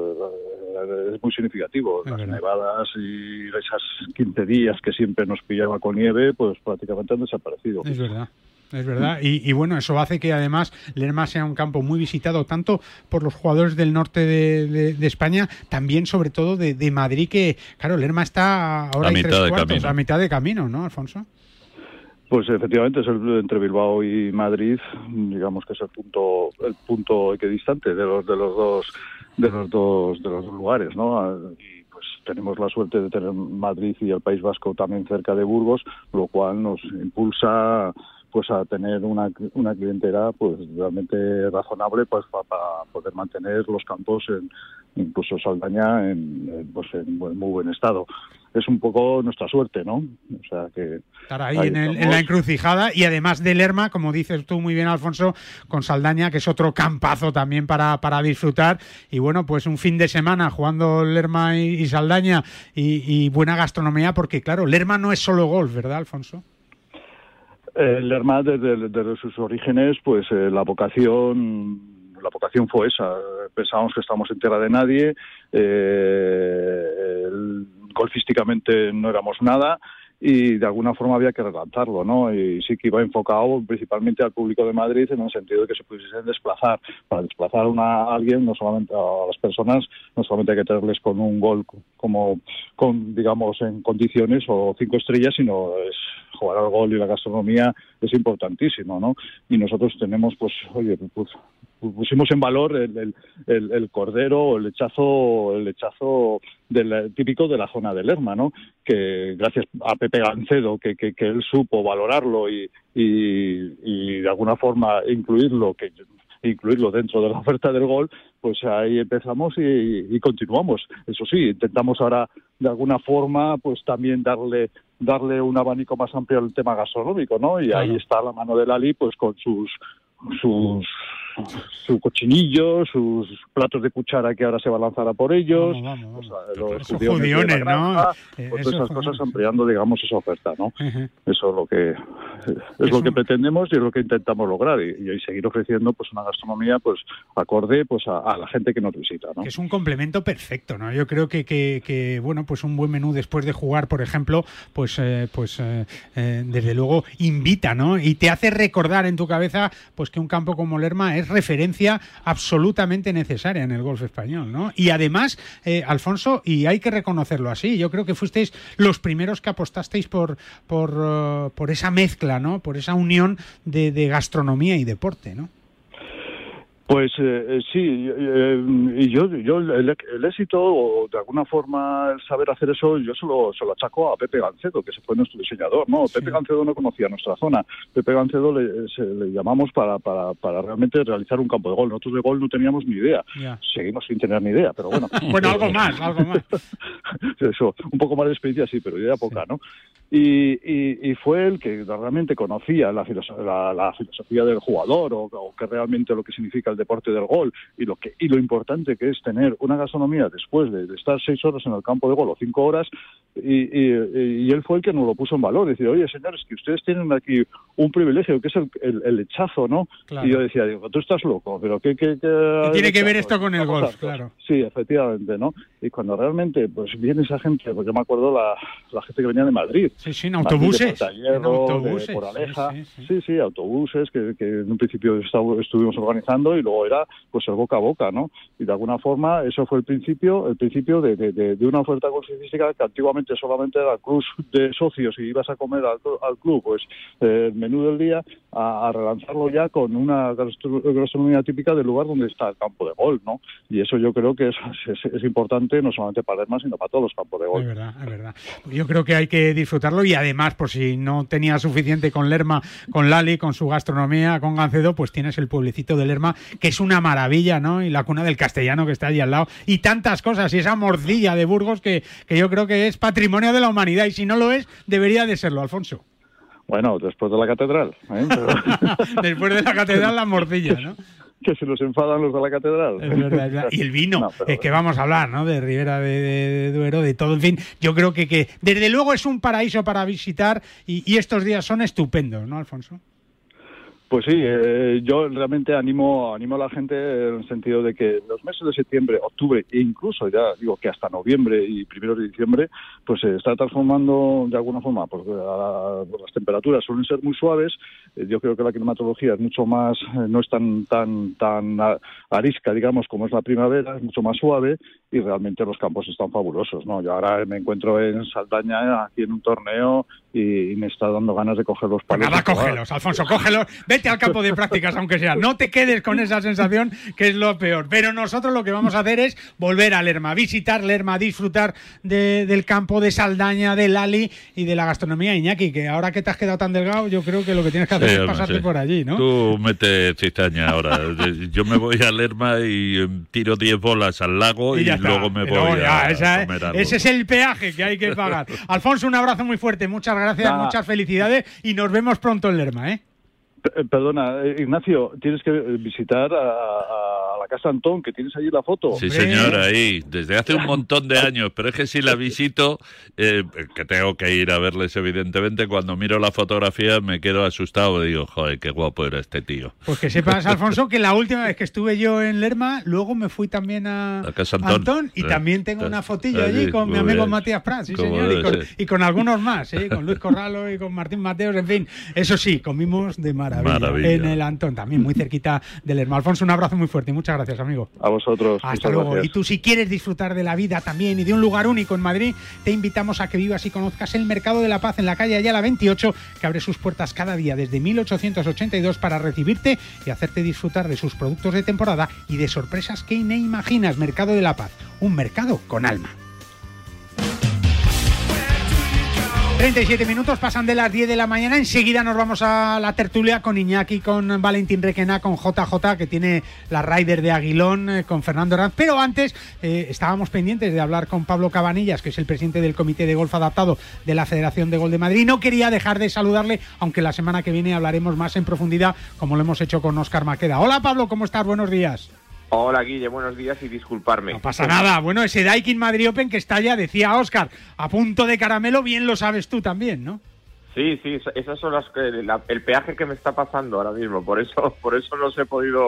es muy significativo. Las verdad. nevadas y esas quince días que siempre nos pillaba con nieve, pues prácticamente han desaparecido. Es verdad. Es verdad, y, y bueno, eso hace que además Lerma sea un campo muy visitado tanto por los jugadores del norte de, de, de España, también sobre todo de, de Madrid, que claro, Lerma está ahora a mitad de camino. a mitad de camino, ¿no, Alfonso? Pues efectivamente es el, entre Bilbao y Madrid, digamos que es el punto el punto equidistante de los de los dos de los dos de los dos lugares, ¿no? Y pues tenemos la suerte de tener Madrid y el País Vasco también cerca de Burgos, lo cual nos impulsa pues a tener una una clientela pues realmente razonable pues para pa poder mantener los campos en, incluso Saldaña en, en pues en muy buen estado. Es un poco nuestra suerte, ¿no? O sea que estar ahí, ahí en, el, en la encrucijada, y además de Lerma, como dices tú muy bien, Alfonso, con Saldaña, que es otro campazo también para, para disfrutar. Y bueno, pues un fin de semana jugando Lerma y, y Saldaña y, y buena gastronomía, porque claro, Lerma no es solo golf, ¿verdad, Alfonso? Eh, Lerma, desde, desde sus orígenes, pues eh, la vocación... La vocación fue esa. Pensábamos que estábamos en tierra de nadie, eh, el, golfísticamente no éramos nada y de alguna forma había que relanzarlo, ¿no? Y sí que iba enfocado principalmente al público de Madrid en el sentido de que se pudiesen desplazar. Para desplazar a, una, a alguien, no solamente a las personas, no solamente hay que tenerles con un gol como, con digamos, en condiciones o cinco estrellas, sino es jugar al gol y la gastronomía es importantísimo, ¿no? Y nosotros tenemos, pues, oye, pues pusimos en valor el, el, el, el cordero, el lechazo, el lechazo del, típico de la zona de Lerma, ¿no? Que gracias a Pepe Gancedo, que, que, que él supo valorarlo y, y, y de alguna forma incluirlo, que incluirlo dentro de la oferta del gol, pues ahí empezamos y, y continuamos. Eso sí, intentamos ahora de alguna forma pues también darle darle un abanico más amplio al tema gastronómico, ¿no? Y ahí está la mano de Lali pues con sus sus su cochinillo, sus platos de cuchara que ahora se va a lanzar a por ellos, vamos, vamos, vamos. O sea, los judiones, judiones granja, ¿no? Pues esas cosas ampliando, digamos, esa oferta, ¿no? Uh-huh. Eso es lo que es, es lo un... que pretendemos y es lo que intentamos lograr y, y seguir ofreciendo pues una gastronomía pues acorde pues a, a la gente que nos visita, ¿no? Que es un complemento perfecto, ¿no? Yo creo que, que, que bueno, pues un buen menú después de jugar, por ejemplo, pues eh, pues eh, eh, desde luego invita, ¿no? Y te hace recordar en tu cabeza pues que un campo como Lerma es es referencia absolutamente necesaria en el golf español, ¿no? Y además, eh, Alfonso, y hay que reconocerlo así, yo creo que fuisteis los primeros que apostasteis por, por, uh, por esa mezcla, ¿no? Por esa unión de, de gastronomía y deporte, ¿no? Pues eh, sí, eh, y yo, yo el, el éxito, o de alguna forma el saber hacer eso, yo se lo, se lo achaco a Pepe Gancedo, que se fue nuestro diseñador, ¿no? Sí. Pepe Gancedo no conocía nuestra zona. Pepe Gancedo le, se, le llamamos para, para, para realmente realizar un campo de golf. Nosotros de golf no teníamos ni idea. Yeah. Seguimos sin tener ni idea, pero bueno. Bueno, algo más, algo más. Eso, un poco más de experiencia sí, pero idea poca, sí. ¿no? Y, y, y fue el que realmente conocía la, filoso- la, la filosofía del jugador, o, o que realmente lo que significa el deporte del golf, y lo que y lo importante que es tener una gastronomía después de, de estar seis horas en el campo de golf o cinco horas, y, y, y él fue el que nos lo puso en valor, decir, oye señores, que ustedes tienen aquí un privilegio que es el, el, el lechazo, ¿no? Claro. Y yo decía, digo, tú estás loco, pero ¿qué, qué, qué, ¿Qué tiene que lechazo? ver esto con el golf? Claro. Sí, efectivamente, ¿no? Y cuando realmente pues viene esa gente, pues yo me acuerdo la, la gente que venía de Madrid. Sí, sí, en autobuses. De Hierro, en autobuses. De Poraleja. Sí, sí, sí. sí, sí autobuses que, que en un principio estuvimos organizando, y luego era pues el boca a boca, ¿no? Y de alguna forma eso fue el principio, el principio de, de, de, de una oferta golfística que antiguamente solamente era el club de socios y ibas a comer al, al club, pues eh, el menú del día, a, a relanzarlo ya con una gastronomía típica del lugar donde está el campo de golf, ¿no? Y eso yo creo que es, es, es importante no solamente para Lerma, sino para todos los campos de golf. Es verdad, es verdad. Yo creo que hay que disfrutarlo, y además, por si no tenía suficiente con Lerma, con Lali, con su gastronomía, con Gancedo, pues tienes el pueblecito de Lerma, que es una maravilla, ¿no? Y la cuna del castellano que está allí al lado, y tantas cosas, y esa morcilla de Burgos que, que yo creo que es patrimonio de la humanidad, y si no lo es, debería de serlo, Alfonso. Bueno, después de la catedral, ¿eh? Pero... después de la catedral, la morcilla, ¿no? Que se nos enfadan los de la catedral. Es verdad, es verdad. Y el vino, no, pero... es que vamos a hablar, ¿no? De Ribera de, de, de Duero, de todo, en fin, yo creo que, que desde luego es un paraíso para visitar, y, y estos días son estupendos, ¿no, Alfonso? Pues sí, eh, yo realmente animo animo a la gente en el sentido de que los meses de septiembre, octubre e incluso ya digo que hasta noviembre y primeros de diciembre, pues se está transformando de alguna forma, porque a, a, las temperaturas suelen ser muy suaves. Eh, yo creo que la climatología es mucho más, eh, no es tan tan tan arisca, digamos, como es la primavera, es mucho más suave, y realmente los campos están fabulosos, ¿no? Yo ahora me encuentro en Saldaña, aquí en un torneo, y, y me está dando ganas de coger los palos. Pues nada, cógelos, Alfonso, cógelos. Vete al campo de prácticas, aunque sea. No te quedes con esa sensación, que es lo peor. Pero nosotros lo que vamos a hacer es volver a Lerma, visitar Lerma, disfrutar de, del campo de Saldaña, de Lali y de la gastronomía. Iñaki, que ahora que te has quedado tan delgado, yo creo que lo que tienes que hacer sí, es pasarte sí. por allí, ¿no? Tú mete cizaña ahora. Yo me voy a Lerma y tiro diez bolas al lago, y, y luego me voy luego ya, a, esa, a comer algo. Ese es el peaje que hay que pagar. Alfonso, un abrazo muy fuerte, muchas gracias, nah. muchas felicidades, y nos vemos pronto en Lerma, ¿eh? Perdona, Ignacio, tienes que visitar a, a la Casa Antón, que tienes allí la foto. Sí, señor, ahí, desde hace un montón de años, pero es que si la visito, eh, que tengo que ir a verles evidentemente, cuando miro la fotografía me quedo asustado, y digo, joder, qué guapo era este tío. Pues que sepas, Alfonso, que la última vez que estuve yo en Lerma, luego me fui también a la Casa Antón, Antón y eh, también tengo eh, una fotillo allí con mi amigo bien. Matías Prats, sí señor, y con, y con algunos más, ¿eh? Con Luis Corralo y con Martín Mateos, en fin, eso sí, comimos de maravilla. maravilla. En el Antón, también muy cerquita del Lerma. Alfonso, un abrazo muy fuerte y muchas gracias, amigo. A vosotros. Hasta luego. Gracias. Y tú, si quieres disfrutar de la vida también y de un lugar único en Madrid, te invitamos a que vivas y conozcas el Mercado de la Paz en la calle Ayala veintiocho, que abre sus puertas cada día desde mil ochocientos ochenta y dos para recibirte y hacerte disfrutar de sus productos de temporada y de sorpresas que ni imaginas. Mercado de la Paz, un mercado con alma. treinta y siete minutos pasan de las diez de la mañana. Enseguida nos vamos a la tertulia con Iñaki, con Valentín Requena, con J J, que tiene la Ryder de Aguilón, eh, con Fernando Herranz. Pero antes eh, estábamos pendientes de hablar con Pablo Cabanillas, que es el presidente del Comité de Golf Adaptado de la Federación de Golf de Madrid. No quería dejar de saludarle, aunque la semana que viene hablaremos más en profundidad, como lo hemos hecho con Óscar Maqueda. Hola, Pablo, ¿cómo estás? Buenos días. Hola, Guille, buenos días y disculparme. No pasa nada. Bueno, ese Daikin Madrid Open que está ya, decía Óscar, a punto de caramelo, bien lo sabes tú también, ¿no? Sí, sí, esas son las que, la, el peaje que me está pasando ahora mismo, por eso por eso no os he podido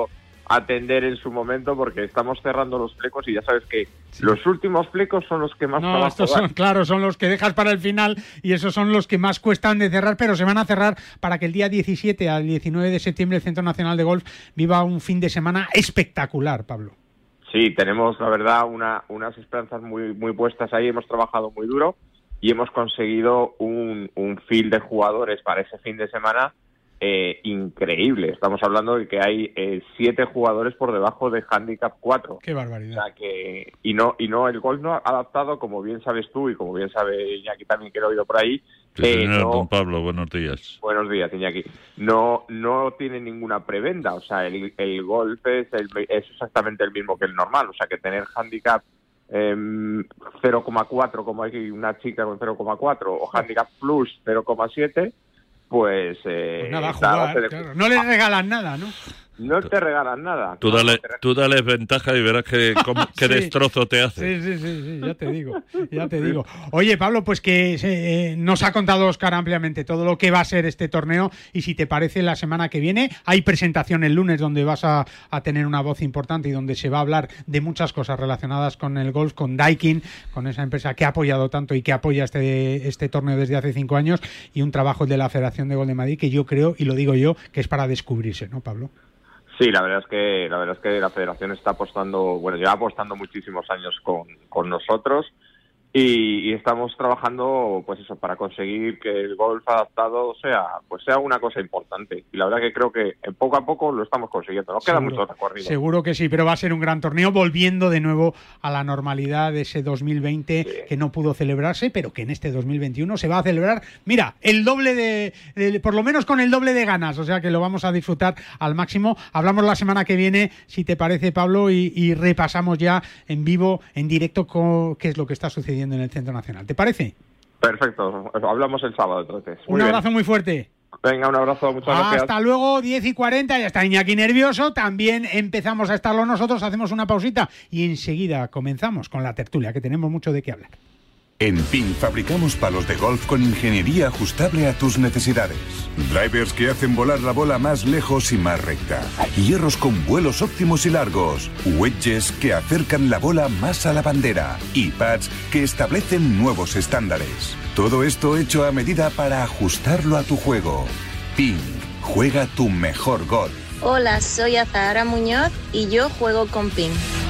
atender en su momento, porque estamos cerrando los flecos y ya sabes que sí. Los últimos flecos son los que más no, trabajo estos dan. son, claro, son los que dejas para el final y esos son los que más cuestan de cerrar, pero se van a cerrar para que el día diecisiete al diecinueve de septiembre el Centro Nacional de Golf viva un fin de semana espectacular, Pablo. Sí, tenemos, la verdad, una, unas esperanzas muy, muy puestas ahí, hemos trabajado muy duro y hemos conseguido un, un field de jugadores para ese fin de semana Eh, increíble. Estamos hablando de que hay eh, siete jugadores por debajo de handicap cuatro. Qué barbaridad. O sea que, y no, y no, el golf no ha adaptado, como bien sabes tú y como bien sabe Iñaki también, que lo he oído por ahí. Sí, eh, señor, no, don Pablo, buenos días. Buenos días, Iñaki. No, no tiene ninguna prebenda, o sea, el, el golf es, el, es exactamente el mismo que el normal, o sea que tener handicap eh, cero coma cuatro, como hay una chica con cero coma cuatro, o handicap plus cero coma siete, pues, eh, pues nada, jugar, de... claro. No les regalan nada, ¿no? No te regalan nada. Tú no, dale, no te... tú dales ventaja y verás qué, qué sí. destrozo te hace. Sí, sí, sí, sí, ya te digo, ya te digo. Oye, Pablo, pues que eh, nos ha contado Óscar ampliamente todo lo que va a ser este torneo y si te parece la semana que viene hay presentación el lunes donde vas a, a tener una voz importante y donde se va a hablar de muchas cosas relacionadas con el golf, con Daikin, con esa empresa que ha apoyado tanto y que apoya este, este torneo desde hace cinco años y un trabajo de la Federación de Golf de Madrid que yo creo, y lo digo yo, que es para descubrirse, ¿no, Pablo? Sí, la verdad es que la verdad es que la Federación está apostando, bueno, lleva apostando muchísimos años con, con nosotros y, y estamos trabajando, pues eso, para conseguir que el golf adaptado sea, pues sea una cosa importante. Y la verdad que creo que poco a poco lo estamos consiguiendo. Nos queda mucho recorrido. Seguro que sí, pero va a ser un gran torneo, volviendo de nuevo a la normalidad de ese dos mil veinte sí. que no pudo celebrarse, pero que en este dos mil veintiuno se va a celebrar. Mira, el doble de, de, por lo menos con el doble de ganas, o sea que lo vamos a disfrutar al máximo. Hablamos la semana que viene, si te parece, Pablo, y, y repasamos ya en vivo, en directo, con, qué es lo que está sucediendo en el Centro Nacional. ¿Te parece? Perfecto, hablamos el sábado entonces. Muy un abrazo bien. Muy fuerte. Venga, un abrazo, muchas Hasta gracias. Hasta luego, diez y cuarenta, ya está Iñaki nervioso, también empezamos a estarlo nosotros, hacemos una pausita y enseguida comenzamos con la tertulia, que tenemos mucho de qué hablar. En P I N fabricamos palos de golf con ingeniería ajustable a tus necesidades. Drivers que hacen volar la bola más lejos y más recta. Hierros con vuelos óptimos y largos. Wedges que acercan la bola más a la bandera. Y pads que establecen nuevos estándares. Todo esto hecho a medida para ajustarlo a tu juego. P I N, juega tu mejor golf. Hola, soy Azahara Muñoz y yo juego con P I N.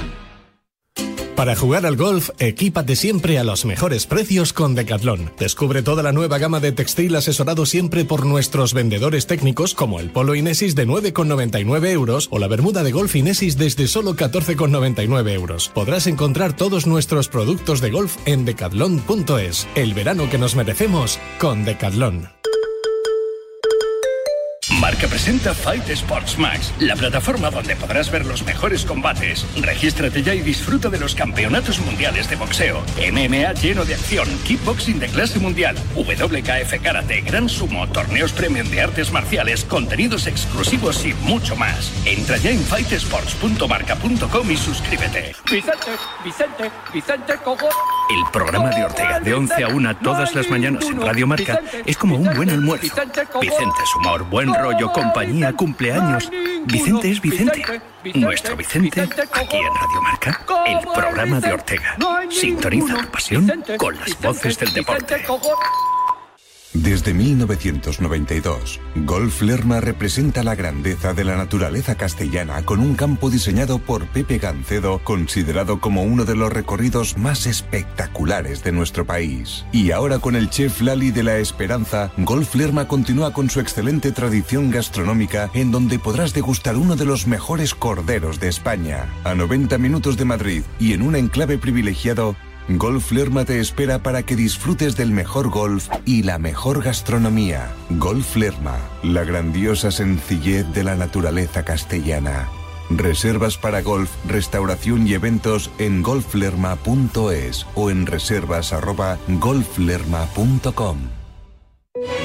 Para jugar al golf, equípate siempre a los mejores precios con Decathlon. Descubre toda la nueva gama de textil asesorado siempre por nuestros vendedores técnicos, como el polo Inesis de nueve con noventa y nueve euros o la bermuda de golf Inesis desde solo catorce con noventa y nueve euros. Podrás encontrar todos nuestros productos de golf en decathlon punto es. El verano que nos merecemos con Decathlon. Marca presenta Fight Sports Max, la plataforma donde podrás ver los mejores combates. Regístrate ya y disfruta de los campeonatos mundiales de boxeo, M M A lleno de acción, kickboxing de clase mundial, W K F karate, gran sumo, torneos premium de artes marciales, contenidos exclusivos y mucho más. Entra ya en fight sports punto marca punto com y suscríbete. Vicente, Vicente, Vicente, cojo. El programa de Ortega de once a una todas las mañanas en Radio Marca es como un buen almuerzo. Vicente es humor, buen rollo, compañía, cumpleaños. Vicente es Vicente. Nuestro Vicente, aquí en Radio Marca, el programa de Ortega. Sintoniza tu pasión con las voces del deporte. Desde mil novecientos noventa y dos, Golf Lerma representa la grandeza de la naturaleza castellana con un campo diseñado por Pepe Gancedo, considerado como uno de los recorridos más espectaculares de nuestro país. Y ahora con el chef Lali de la Esperanza, Golf Lerma continúa con su excelente tradición gastronómica en donde podrás degustar uno de los mejores corderos de España. A noventa minutos de Madrid y en un enclave privilegiado, Golf Lerma te espera para que disfrutes del mejor golf y la mejor gastronomía. Golf Lerma, la grandiosa sencillez de la naturaleza castellana. Reservas para golf, restauración y eventos en golf lerma punto es o en reservas arroba golf lerma punto com.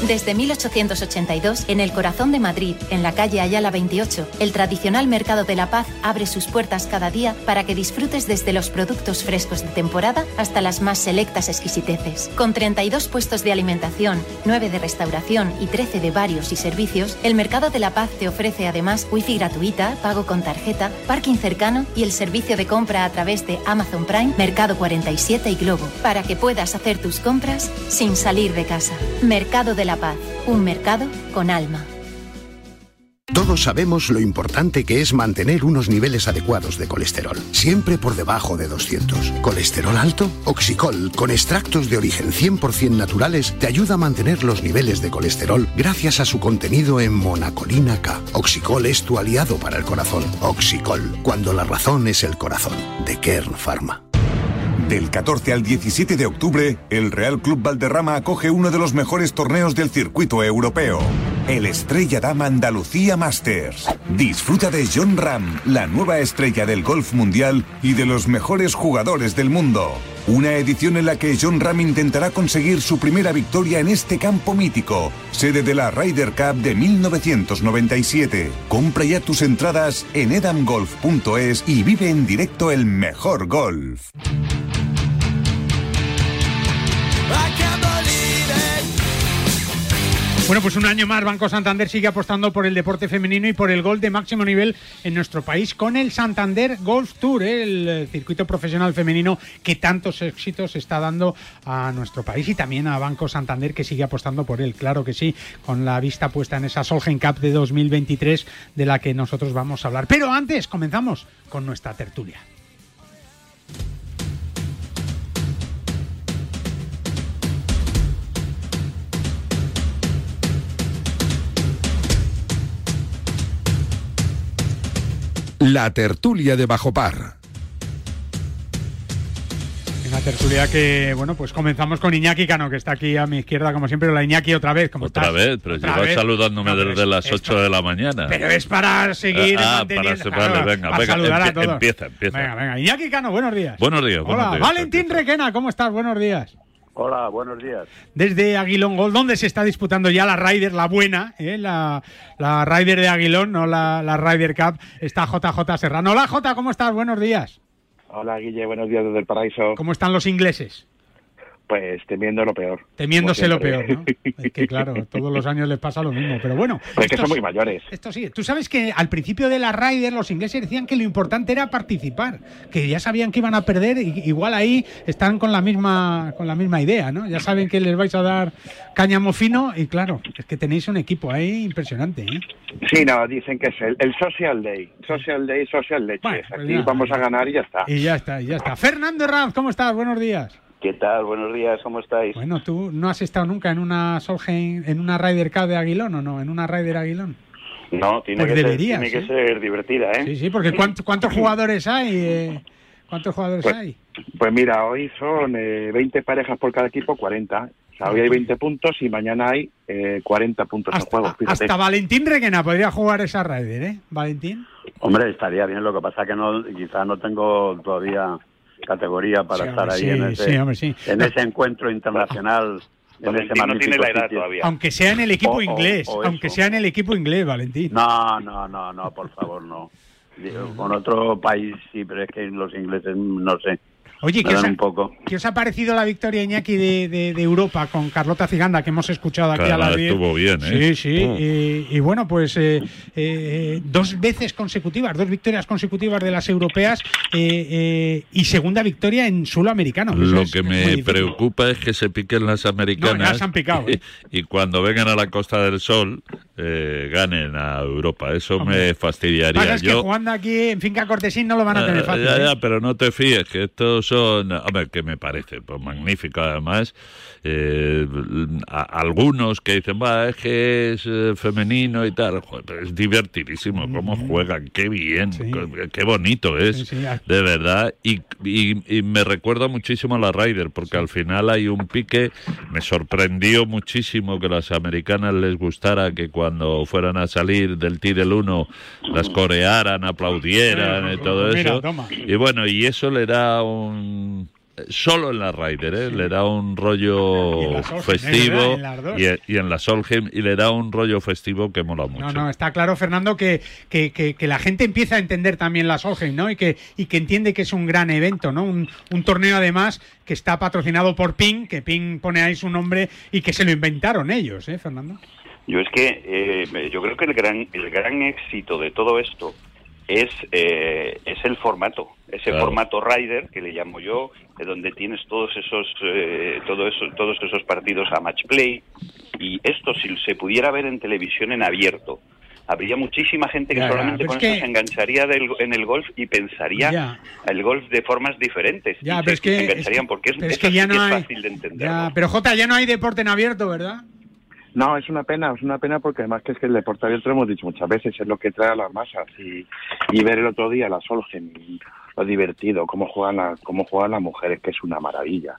Desde mil ochocientos ochenta y dos, en el corazón de Madrid, en la calle Ayala veintiocho, el tradicional Mercado de la Paz abre sus puertas cada día para que disfrutes desde los productos frescos de temporada hasta las más selectas exquisiteces. Con treinta y dos puestos de alimentación, nueve de restauración y trece de varios y servicios, el Mercado de la Paz te ofrece además wifi gratuita, pago con tarjeta, parking cercano y el servicio de compra a través de Amazon Prime, Mercado cuarenta y siete y Globo, para que puedas hacer tus compras sin salir de casa. Mercado de la Paz, un mercado con alma. Todos sabemos lo importante que es mantener unos niveles adecuados de colesterol, siempre por debajo de doscientos. ¿Colesterol alto? Oxicol, con extractos de origen cien por ciento naturales, te ayuda a mantener los niveles de colesterol gracias a su contenido en monacolina K. Oxicol es tu aliado para el corazón. Oxicol, cuando la razón es el corazón. De Kern Pharma. Del catorce al diecisiete de octubre, el Real Club Valderrama acoge uno de los mejores torneos del circuito europeo, el Estrella Damm Andalucía Masters. Disfruta de Jon Rahm, la nueva estrella del golf mundial y de los mejores jugadores del mundo. Una edición en la que Jon Rahm intentará conseguir su primera victoria en este campo mítico, sede de la Ryder Cup de mil novecientos noventa y siete. Compra ya tus entradas en edam golf punto es y vive en directo el mejor golf. Bueno, pues un año más Banco Santander sigue apostando por el deporte femenino y por el golf de máximo nivel en nuestro país con el Santander Golf Tour, ¿eh? El circuito profesional femenino que tantos éxitos está dando a nuestro país y también a Banco Santander, que sigue apostando por él, claro que sí, con la vista puesta en esa Solheim Cup de dos mil veintitrés de la que nosotros vamos a hablar. Pero antes comenzamos con nuestra tertulia. La tertulia de Bajo Par. Una tertulia que, bueno, pues comenzamos con Iñaki Cano, que está aquí a mi izquierda, como siempre. Hola, Iñaki, otra vez, ¿cómo otra estás? Vez, pero ¿Otra llevas vez? saludándome No, desde las esto, ocho de la mañana. Pero es para seguir ah, manteniendo... para, vale, venga, para venga, saludar empie- a todos. empieza, empieza. Venga, venga. Iñaki Cano, buenos días. Buenos días, buenos Hola, días. Valentín Requena, ¿cómo estás? Buenos días. Hola, buenos días. Desde Aguilón Golf, donde se está disputando ya la Ryder, la buena, ¿eh? la, la Ryder de Aguilón, no la, la Ryder Cup, está J J Serrano. Hola, J, ¿cómo estás? Buenos días. Hola, Guille, buenos días desde el paraíso. ¿Cómo están los ingleses? Pues temiendo lo peor. Temiéndose lo peor, siempre. ¿no? Es que claro, todos los años les pasa lo mismo, pero bueno. Pues es que estos- son muy mayores. Esto sí, tú sabes que al principio de la Ryder los ingleses decían que lo importante era participar, que ya sabían que iban a perder y igual ahí están con la misma con la misma idea, ¿no? Ya saben que les vais a dar cáñamo fino y claro, es que tenéis un equipo ahí impresionante, ¿eh? Sí, no, dicen que es el, el Social Day. Social Day, Social Leches. Bueno, pues Aquí ya. vamos a ganar y ya está. Y ya está, y ya está. Fernando Herranz, ¿cómo estás? Buenos días. ¿Qué tal? Buenos días, ¿cómo estáis? Bueno, ¿tú no has estado nunca en una Solheim, en una Ryder Cup de Aguilón o no? ¿En una Ryder Aguilón? No, tiene, Pues que, deberías, ser, tiene ¿eh? que ser divertida, ¿eh? Sí, sí, porque ¿cuántos, cuántos jugadores hay? Eh, ¿Cuántos jugadores Pues, hay? pues mira, hoy son eh, veinte parejas por cada equipo, cuarenta. O sea, hoy hay veinte puntos y mañana hay eh, cuarenta puntos en juego. Fíjate. Hasta Valentín Requena podría jugar esa Ryder, ¿eh? Valentín. Hombre, estaría bien, lo que pasa que no, quizás no tengo todavía categoría para Sí, estar hombre, ahí sí, en, ese, sí, hombre, sí. en ese encuentro internacional, en ese no tiene magnífico la edad sitio. todavía. Aunque sea en el equipo O- o- inglés, o aunque eso. sea en el equipo inglés, Valentín. No, no, no, no, por favor, no. Digo, con otro país sí, pero es que los ingleses, no sé. Oye, me ¿qué dan os, ha, un poco. ¿qué os ha parecido la victoria, Iñaki, de, de, de Europa con Carlota Ciganda, que hemos escuchado aquí Claro, a las diez? estuvo bien, ¿eh? Sí, sí. Mm. Y, y bueno, pues eh, eh, dos veces consecutivas, dos victorias consecutivas de las europeas eh, eh, y segunda victoria en suelo americano. Eso Lo es- que es muy me difícil. preocupa es que se piquen las americanas No, ya se han picado, ¿eh? y, y cuando vengan a la Costa del Sol eh, ganen a Europa. Eso Hombre. me fastidiaría. Pasa es que Yo, jugando aquí en Finca Cortesín no lo van a tener Ah, fácil. ya, ¿eh? ya, pero no te fíes, que estos son... Hombre, que me parece pues magnífico además. Eh, a- algunos que dicen, va, es que es eh, femenino y tal. Joder, pero es divertidísimo cómo juegan, qué bien, qué, qué bonito es, Sí, sí, ah. de verdad. Y, y, y me recuerda muchísimo a la Ryder, porque al final hay un pique. Me sorprendió muchísimo que las americanas les gustara que cuando fueran a salir del tee del uno las corearan, aplaudieran y todo Mira, eso. toma. Y bueno, y eso le da un solo en la Ryder, ¿eh? Sí. Le da un rollo Solheim, festivo y, en y, y en la Solheim, y le da un rollo festivo que mola mucho. No, no, está claro, Fernando, que, que, que, que la gente empieza a entender también la Solheim, ¿no? Y que, y que entiende que es un gran evento, ¿no? Un, un torneo, además, que está patrocinado por Ping, que Ping pone ahí su nombre y que se lo inventaron ellos, ¿eh, Fernando? Yo es que eh, yo creo que el gran el gran éxito de todo esto es eh, es el formato, ese claro. formato Ryder que le llamo yo, de donde tienes todos esos eh, todo eso, todos esos partidos a match play, y esto si se pudiera ver en televisión en abierto, habría muchísima gente que ya, solamente con es eso que... se engancharía del, en el golf y pensaría ya. el golf de formas diferentes. Ya, y pero se, es que, se engancharían es, porque es, es, que ya no es hay, fácil de entender. Ya, pero Jota, ya no hay deporte en abierto, ¿verdad? No, es una pena, es una pena porque además que es que el deporte abierto, lo hemos dicho muchas veces, es lo que trae a las masas, y, y ver el otro día la Solheim, lo divertido, cómo juegan, la, cómo juegan las mujeres, que es una maravilla.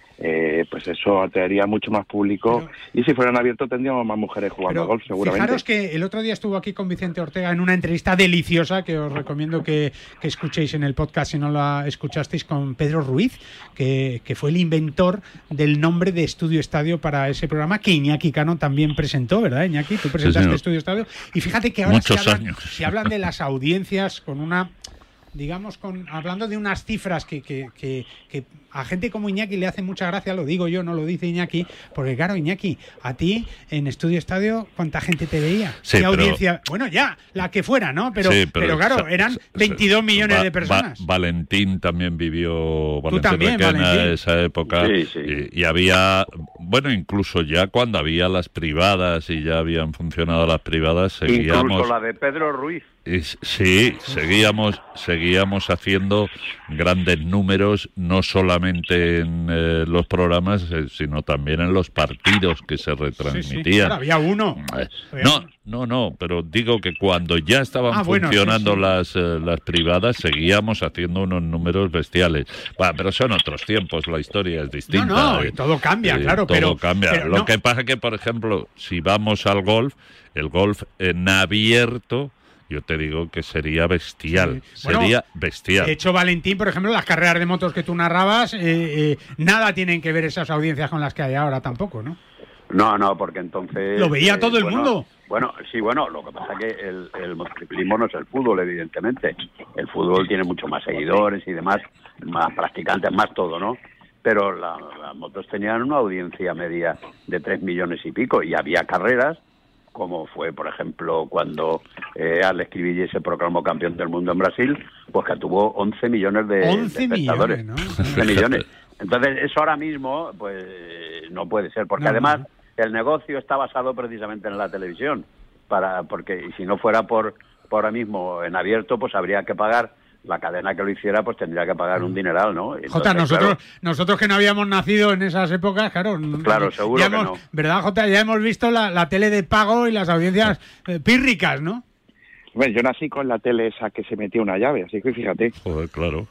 Eh, pues eso atraería mucho más público, pero, y si fueran abiertos tendríamos más mujeres jugando a golf seguramente. Fijaros que el otro día estuvo aquí con Vicente Ortega en una entrevista deliciosa que os recomiendo que, que escuchéis en el podcast si no la escuchasteis, con Pedro Ruiz, que, que fue el inventor del nombre de Estudio Estadio para ese programa, que Iñaki Cano también presentó, ¿verdad, Iñaki? Tú presentaste sí, Estudio Estadio, y fíjate que ahora Muchos se hablan, años. se hablan de las audiencias con una... digamos, con hablando de unas cifras que, que, que, que a gente como Iñaki le hace mucha gracia, lo digo yo, no lo dice Iñaki, porque claro, Iñaki, a ti en Estudio Estadio, ¿cuánta gente te veía? Sí, ¿Qué pero... audiencia? Bueno, ya, la que fuera, ¿no? Pero, sí, pero, pero claro, eran veintidós millones va, de personas. Va, Valentín también vivió, Valentín también, Requena, Valentín. esa época, sí, sí. Y, y había, bueno, incluso ya cuando había las privadas y ya habían funcionado las privadas, seguíamos... Incluso la de Pedro Ruiz. Y, sí, seguíamos seguíamos haciendo grandes números, no solamente en eh, los programas, eh, sino también en los partidos que se retransmitían. Sí, sí. Claro, había uno. Eh, no, no, no, pero digo que cuando ya estaban ah, funcionando bueno, sí, sí. las eh, las privadas, seguíamos haciendo unos números bestiales. Bah, pero son otros tiempos, la historia es distinta. No, no, y todo cambia, eh, claro. Todo pero, cambia. Pero Lo no. que pasa es que, por ejemplo, si vamos al golf, el golf en abierto, yo te digo que sería bestial, sí. bueno, sería bestial. De hecho, Valentín, por ejemplo, las carreras de motos que tú narrabas, eh, eh, nada tienen que ver esas audiencias con las que hay ahora tampoco, ¿no? No, no, porque entonces... Lo veía eh, todo el bueno, mundo. Bueno, sí, bueno, lo que pasa es que el, el motociclismo no es el fútbol, evidentemente. El fútbol tiene mucho más seguidores y demás, más practicantes, más todo, ¿no? Pero la, las motos tenían una audiencia media de tres millones y pico, y había carreras, como fue, por ejemplo, cuando eh, Alex Cribillé se proclamó campeón del mundo en Brasil, pues que tuvo once millones de, once de espectadores. Millones, ¿no? once millones. Entonces, eso ahora mismo, pues, no puede ser, porque no, además no. el negocio está basado precisamente en la televisión, para porque y si no fuera por, por ahora mismo en abierto, pues habría que pagar. La cadena que lo hiciera, pues tendría que pagar un dineral, ¿no? Entonces, Jota, nosotros claro, nosotros que no habíamos nacido en esas épocas, claro. Claro, seguro ya que hemos, no. ¿Verdad, Jota? Ya hemos visto la, la tele de pago y las audiencias eh, pírricas, ¿no? Bueno, yo nací con la tele esa que se metía una llave, así que fíjate. Joder, claro.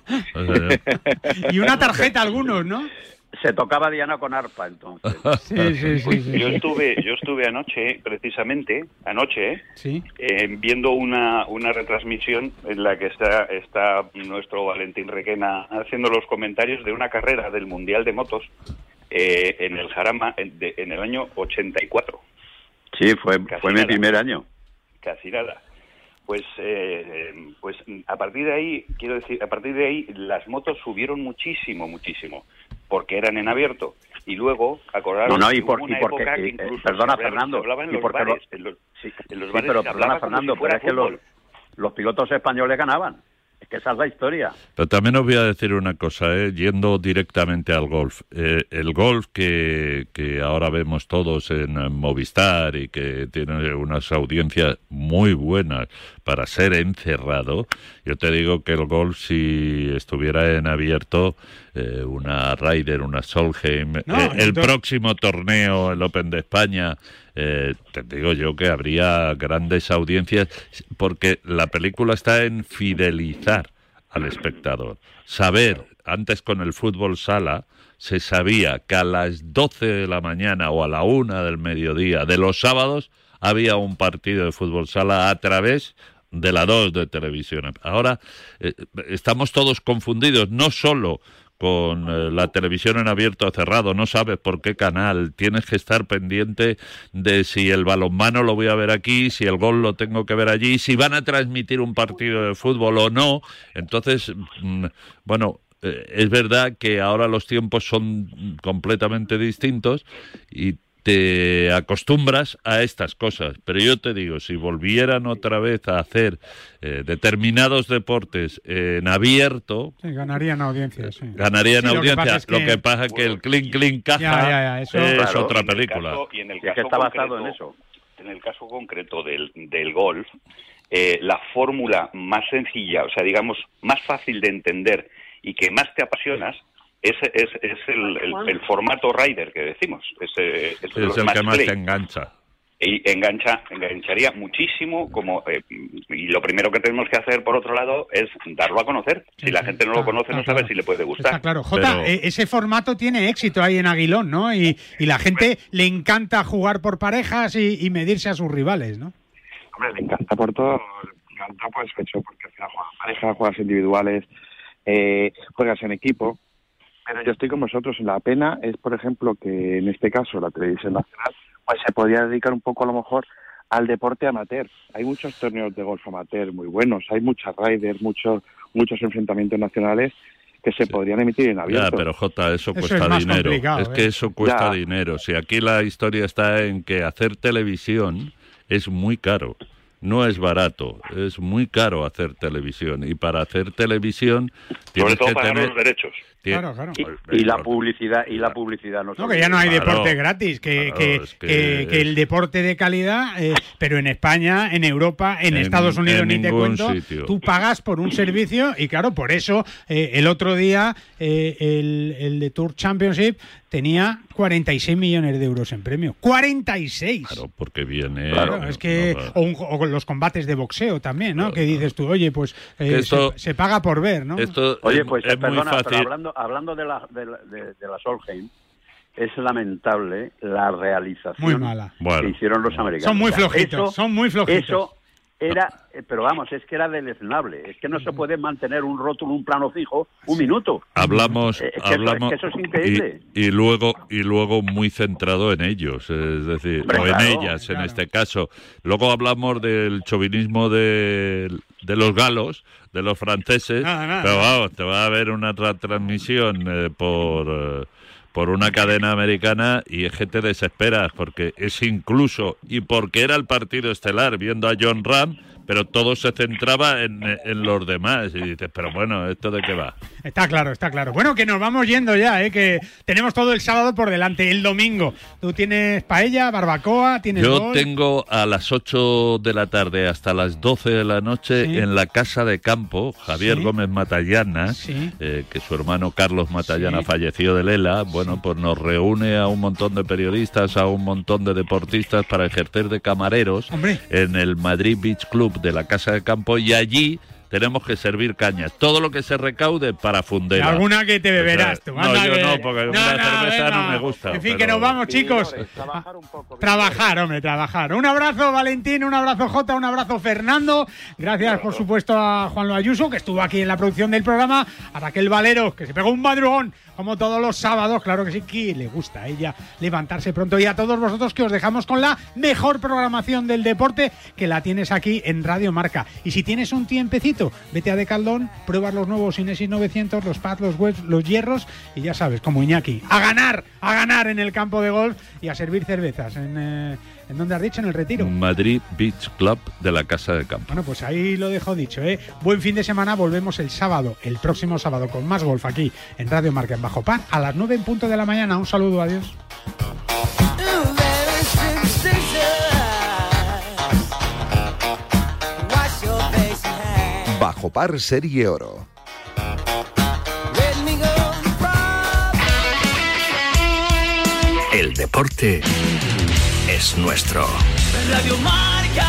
Y una tarjeta algunos, ¿no? Se tocaba Diana con arpa, entonces. Sí, sí, sí, sí. Yo estuve, yo estuve anoche, precisamente, anoche, ¿sí? eh, viendo una, una retransmisión en la que está, está nuestro Valentín Requena haciendo los comentarios de una carrera del Mundial de Motos eh, en el Jarama en, de, en el año ochenta y cuatro. Sí, fue, Casi fue mi primer año. Casi nada. Pues, eh, pues a partir de ahí, quiero decir, a partir de ahí las motos subieron muchísimo, muchísimo, porque eran en abierto. Y luego, acordaron no, no, y que por, hubo una y porque, época y, que incluso eh, perdona, se hablaba, Fernando, se hablaba en y los porque bares, lo, en los, sí, en los sí, bares pero se perdona, Fernando, si pero es que los, los pilotos españoles ganaban. Es que esa es la historia. Pero también os voy a decir una cosa, ¿eh? Yendo directamente al golf. Eh, el golf que, que ahora vemos todos en Movistar y que tiene unas audiencias muy buenas para ser encerrado, yo te digo que el golf, si estuviera en abierto, eh, una Ryder, una Solheim, no, eh, el entonces... próximo torneo, el Open de España, eh, te digo yo que habría grandes audiencias, porque la película está en fidelizar al espectador. Saber, antes con el fútbol sala, se sabía que a las doce de la mañana o a la una del mediodía de los sábados había un partido de fútbol sala a través de la dos de televisión. Ahora eh, estamos todos confundidos, no solo con eh, la televisión en abierto o cerrado, no sabes por qué canal, tienes que estar pendiente de si el balonmano lo voy a ver aquí, si el gol lo tengo que ver allí, si van a transmitir un partido de fútbol o no. Entonces, mmm, bueno, eh, es verdad que ahora los tiempos son completamente distintos y te acostumbras a estas cosas, pero yo te digo, si volvieran otra vez a hacer eh, determinados deportes eh, en abierto, sí, ganarían audiencia, sí. Ganarían sí, audiencia. Lo que pasa es que, lo que, pasa es que el clink clink caja ya, ya, ya, eso, es claro, otra y película. Caso, y en el y caso es que está basado concreto, en eso. En el caso concreto del, del golf, eh, la fórmula más sencilla, o sea, digamos, más fácil de entender y que más te apasionas, es, es, es el, el, el formato rider que decimos. Es, es, es el que más te engancha. Y engancha, engancharía muchísimo, como eh, y lo primero que tenemos que hacer, por otro lado, es darlo a conocer. Si sí, la gente no está, lo conoce, no sabe claro. si le puede gustar. Está claro. Jota, Pero... ese formato tiene éxito ahí en Aguilón, ¿no? Y, y la gente le encanta jugar por parejas y, y medirse a sus rivales, ¿no? Hombre, le encanta por todo. Le encanta, pues, hecho, porque al final juegas parejas, juegas individuales, eh, juegas en equipo. Pero yo estoy con vosotros. La pena es, por ejemplo, que en este caso la televisión nacional pues se podría dedicar un poco a lo mejor al deporte amateur. Hay muchos torneos de golf amateur muy buenos, hay muchas riders, muchos muchos enfrentamientos nacionales que se sí. podrían emitir en abierto. Ya, pero Jota, eso, eso cuesta es dinero. Es ¿eh? que eso cuesta ya. dinero. Si aquí la historia está en que hacer televisión es muy caro. No es barato, es muy caro hacer televisión. Y para hacer televisión tienes Sobre todo que pagar tener los derechos. Claro, claro. Y, y la publicidad y la publicidad no, no que ya no hay claro, deporte gratis, que, claro, que, es que, que, que el deporte de calidad, eh, pero en España, en Europa, en, en Estados Unidos, ni te cuento, sitio. Tú pagas por un servicio y claro, por eso eh, el otro día eh, el, el de Tour Championship tenía cuarenta y seis millones de euros en premio. ¡cuarenta y seis! Claro, porque viene... Claro, es que... No, o, un, o los combates de boxeo también, ¿no? Claro, que dices tú, oye, pues eh, esto, se, se paga por ver, ¿no? Esto oye, pues es, es perdona, muy fácil. Pero hablando, hablando de la, de, la, de, de la Solheim, es lamentable la realización muy mala. Bueno, que hicieron los americanos. Son muy flojitos, eso, son muy flojitos. Eso era, pero vamos, es que era deleznable. Es que no se puede mantener un rótulo, un plano fijo, un sí. minuto. Hablamos, es que hablamos, eso, es que eso es increíble. Y, y luego, y luego muy centrado en ellos, es decir, Hombre, o en claro, ellas, claro. en este caso. Luego hablamos del chauvinismo de, de los galos, de los franceses, no, no, pero vamos, te va a haber una tra- transmisión eh, por... Eh, por una cadena americana y es que te desesperas porque es incluso, y porque era el partido estelar, viendo a John Ram, pero todo se centraba en, en los demás y dices, pero bueno, ¿esto de qué va? Está claro, está claro. Bueno, que nos vamos yendo ya, ¿eh? Que tenemos todo el sábado por delante, el domingo. Tú tienes paella, barbacoa, tienes Yo gol. tengo a las ocho de la tarde hasta las doce de la noche sí. en la Casa de Campo, Javier sí. Gómez Matallana, sí. eh, que su hermano Carlos Matallana sí. falleció de Lela. Bueno, sí. pues nos reúne a un montón de periodistas, a un montón de deportistas para ejercer de camareros Hombre. en el Madrid Beach Club de la Casa de Campo y allí tenemos que servir cañas. Todo lo que se recaude para fundera. Alguna que te beberás tú. No, yo que... no, porque no, una no, cerveza venga. no me gusta. En fin, pero... que nos vamos, chicos. Señores, trabajar un poco. Trabajar, hombre, trabajar. Un abrazo, Valentín, un abrazo, Jota, un abrazo, Fernando. Gracias, por supuesto, a Juan Luis Ayuso, que estuvo aquí en la producción del programa. A Raquel Valero, que se pegó un madrugón, como todos los sábados. Claro que sí, que le gusta a ella levantarse pronto. Y a todos vosotros, que os dejamos con la mejor programación del deporte, que la tienes aquí en Radio Marca. Y si tienes un tiempecito, vete a Decathlon, pruebas los nuevos Inesis novecientos, los pads, los webs, los hierros, y ya sabes, como Iñaki, a ganar, a ganar en el campo de golf y a servir cervezas. ¿En, eh, ¿en dónde has dicho? En el Retiro. Madrid Beach Club de la Casa de Campo. Bueno, pues ahí lo dejo dicho, ¿eh? Buen fin de semana, volvemos el sábado, el próximo sábado, con más golf aquí en Radio Marca en Bajo Par, a las nueve en punto de la mañana. Un saludo, adiós. Bajo Par Serie Oro. El deporte es nuestro. Radio Marca.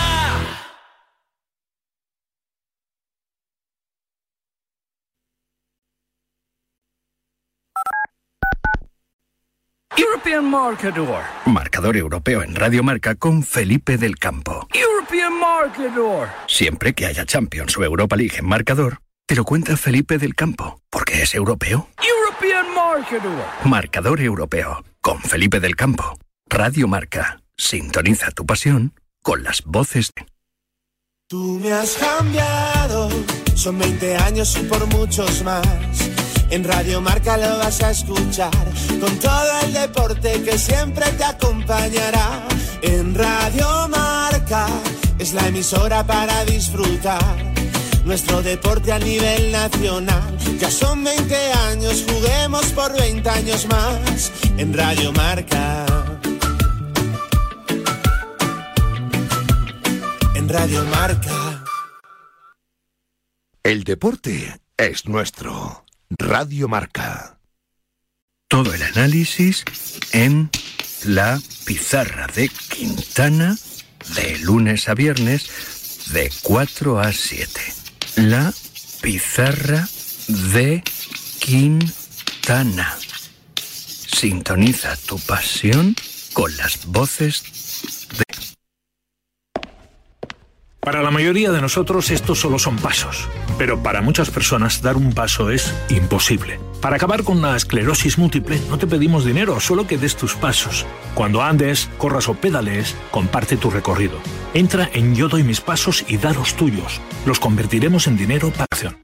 European Marcador. Marcador europeo en Radio Marca con Felipe del Campo. European Marcador. Siempre que haya Champions o Europa League en Marcador, Te lo cuenta Felipe del Campo, porque es europeo. European Marketer. Marcador Europeo, con Felipe del Campo. Radio Marca. Sintoniza tu pasión con las voces de... Tú me has cambiado, son veinte años y por muchos más. En Radio Marca lo vas a escuchar, con todo el deporte que siempre te acompañará. En Radio Marca es la emisora para disfrutar nuestro deporte a nivel nacional. Ya son veinte años, juguemos por veinte años más. En Radio Marca. En Radio Marca. El deporte es nuestro. Radio Marca. Todo el análisis en la pizarra de Quintana, de lunes a viernes, de cuatro a siete. La pizarra de Quintana. Sintoniza tu pasión con las voces de... Para la mayoría de nosotros estos solo son pasos, pero para muchas personas dar un paso es imposible. Para acabar con la esclerosis múltiple no te pedimos dinero, solo que des tus pasos. Cuando andes, corras o pedalees, comparte tu recorrido. Entra en Yo doy mis pasos y da los tuyos. Los convertiremos en dinero para acción.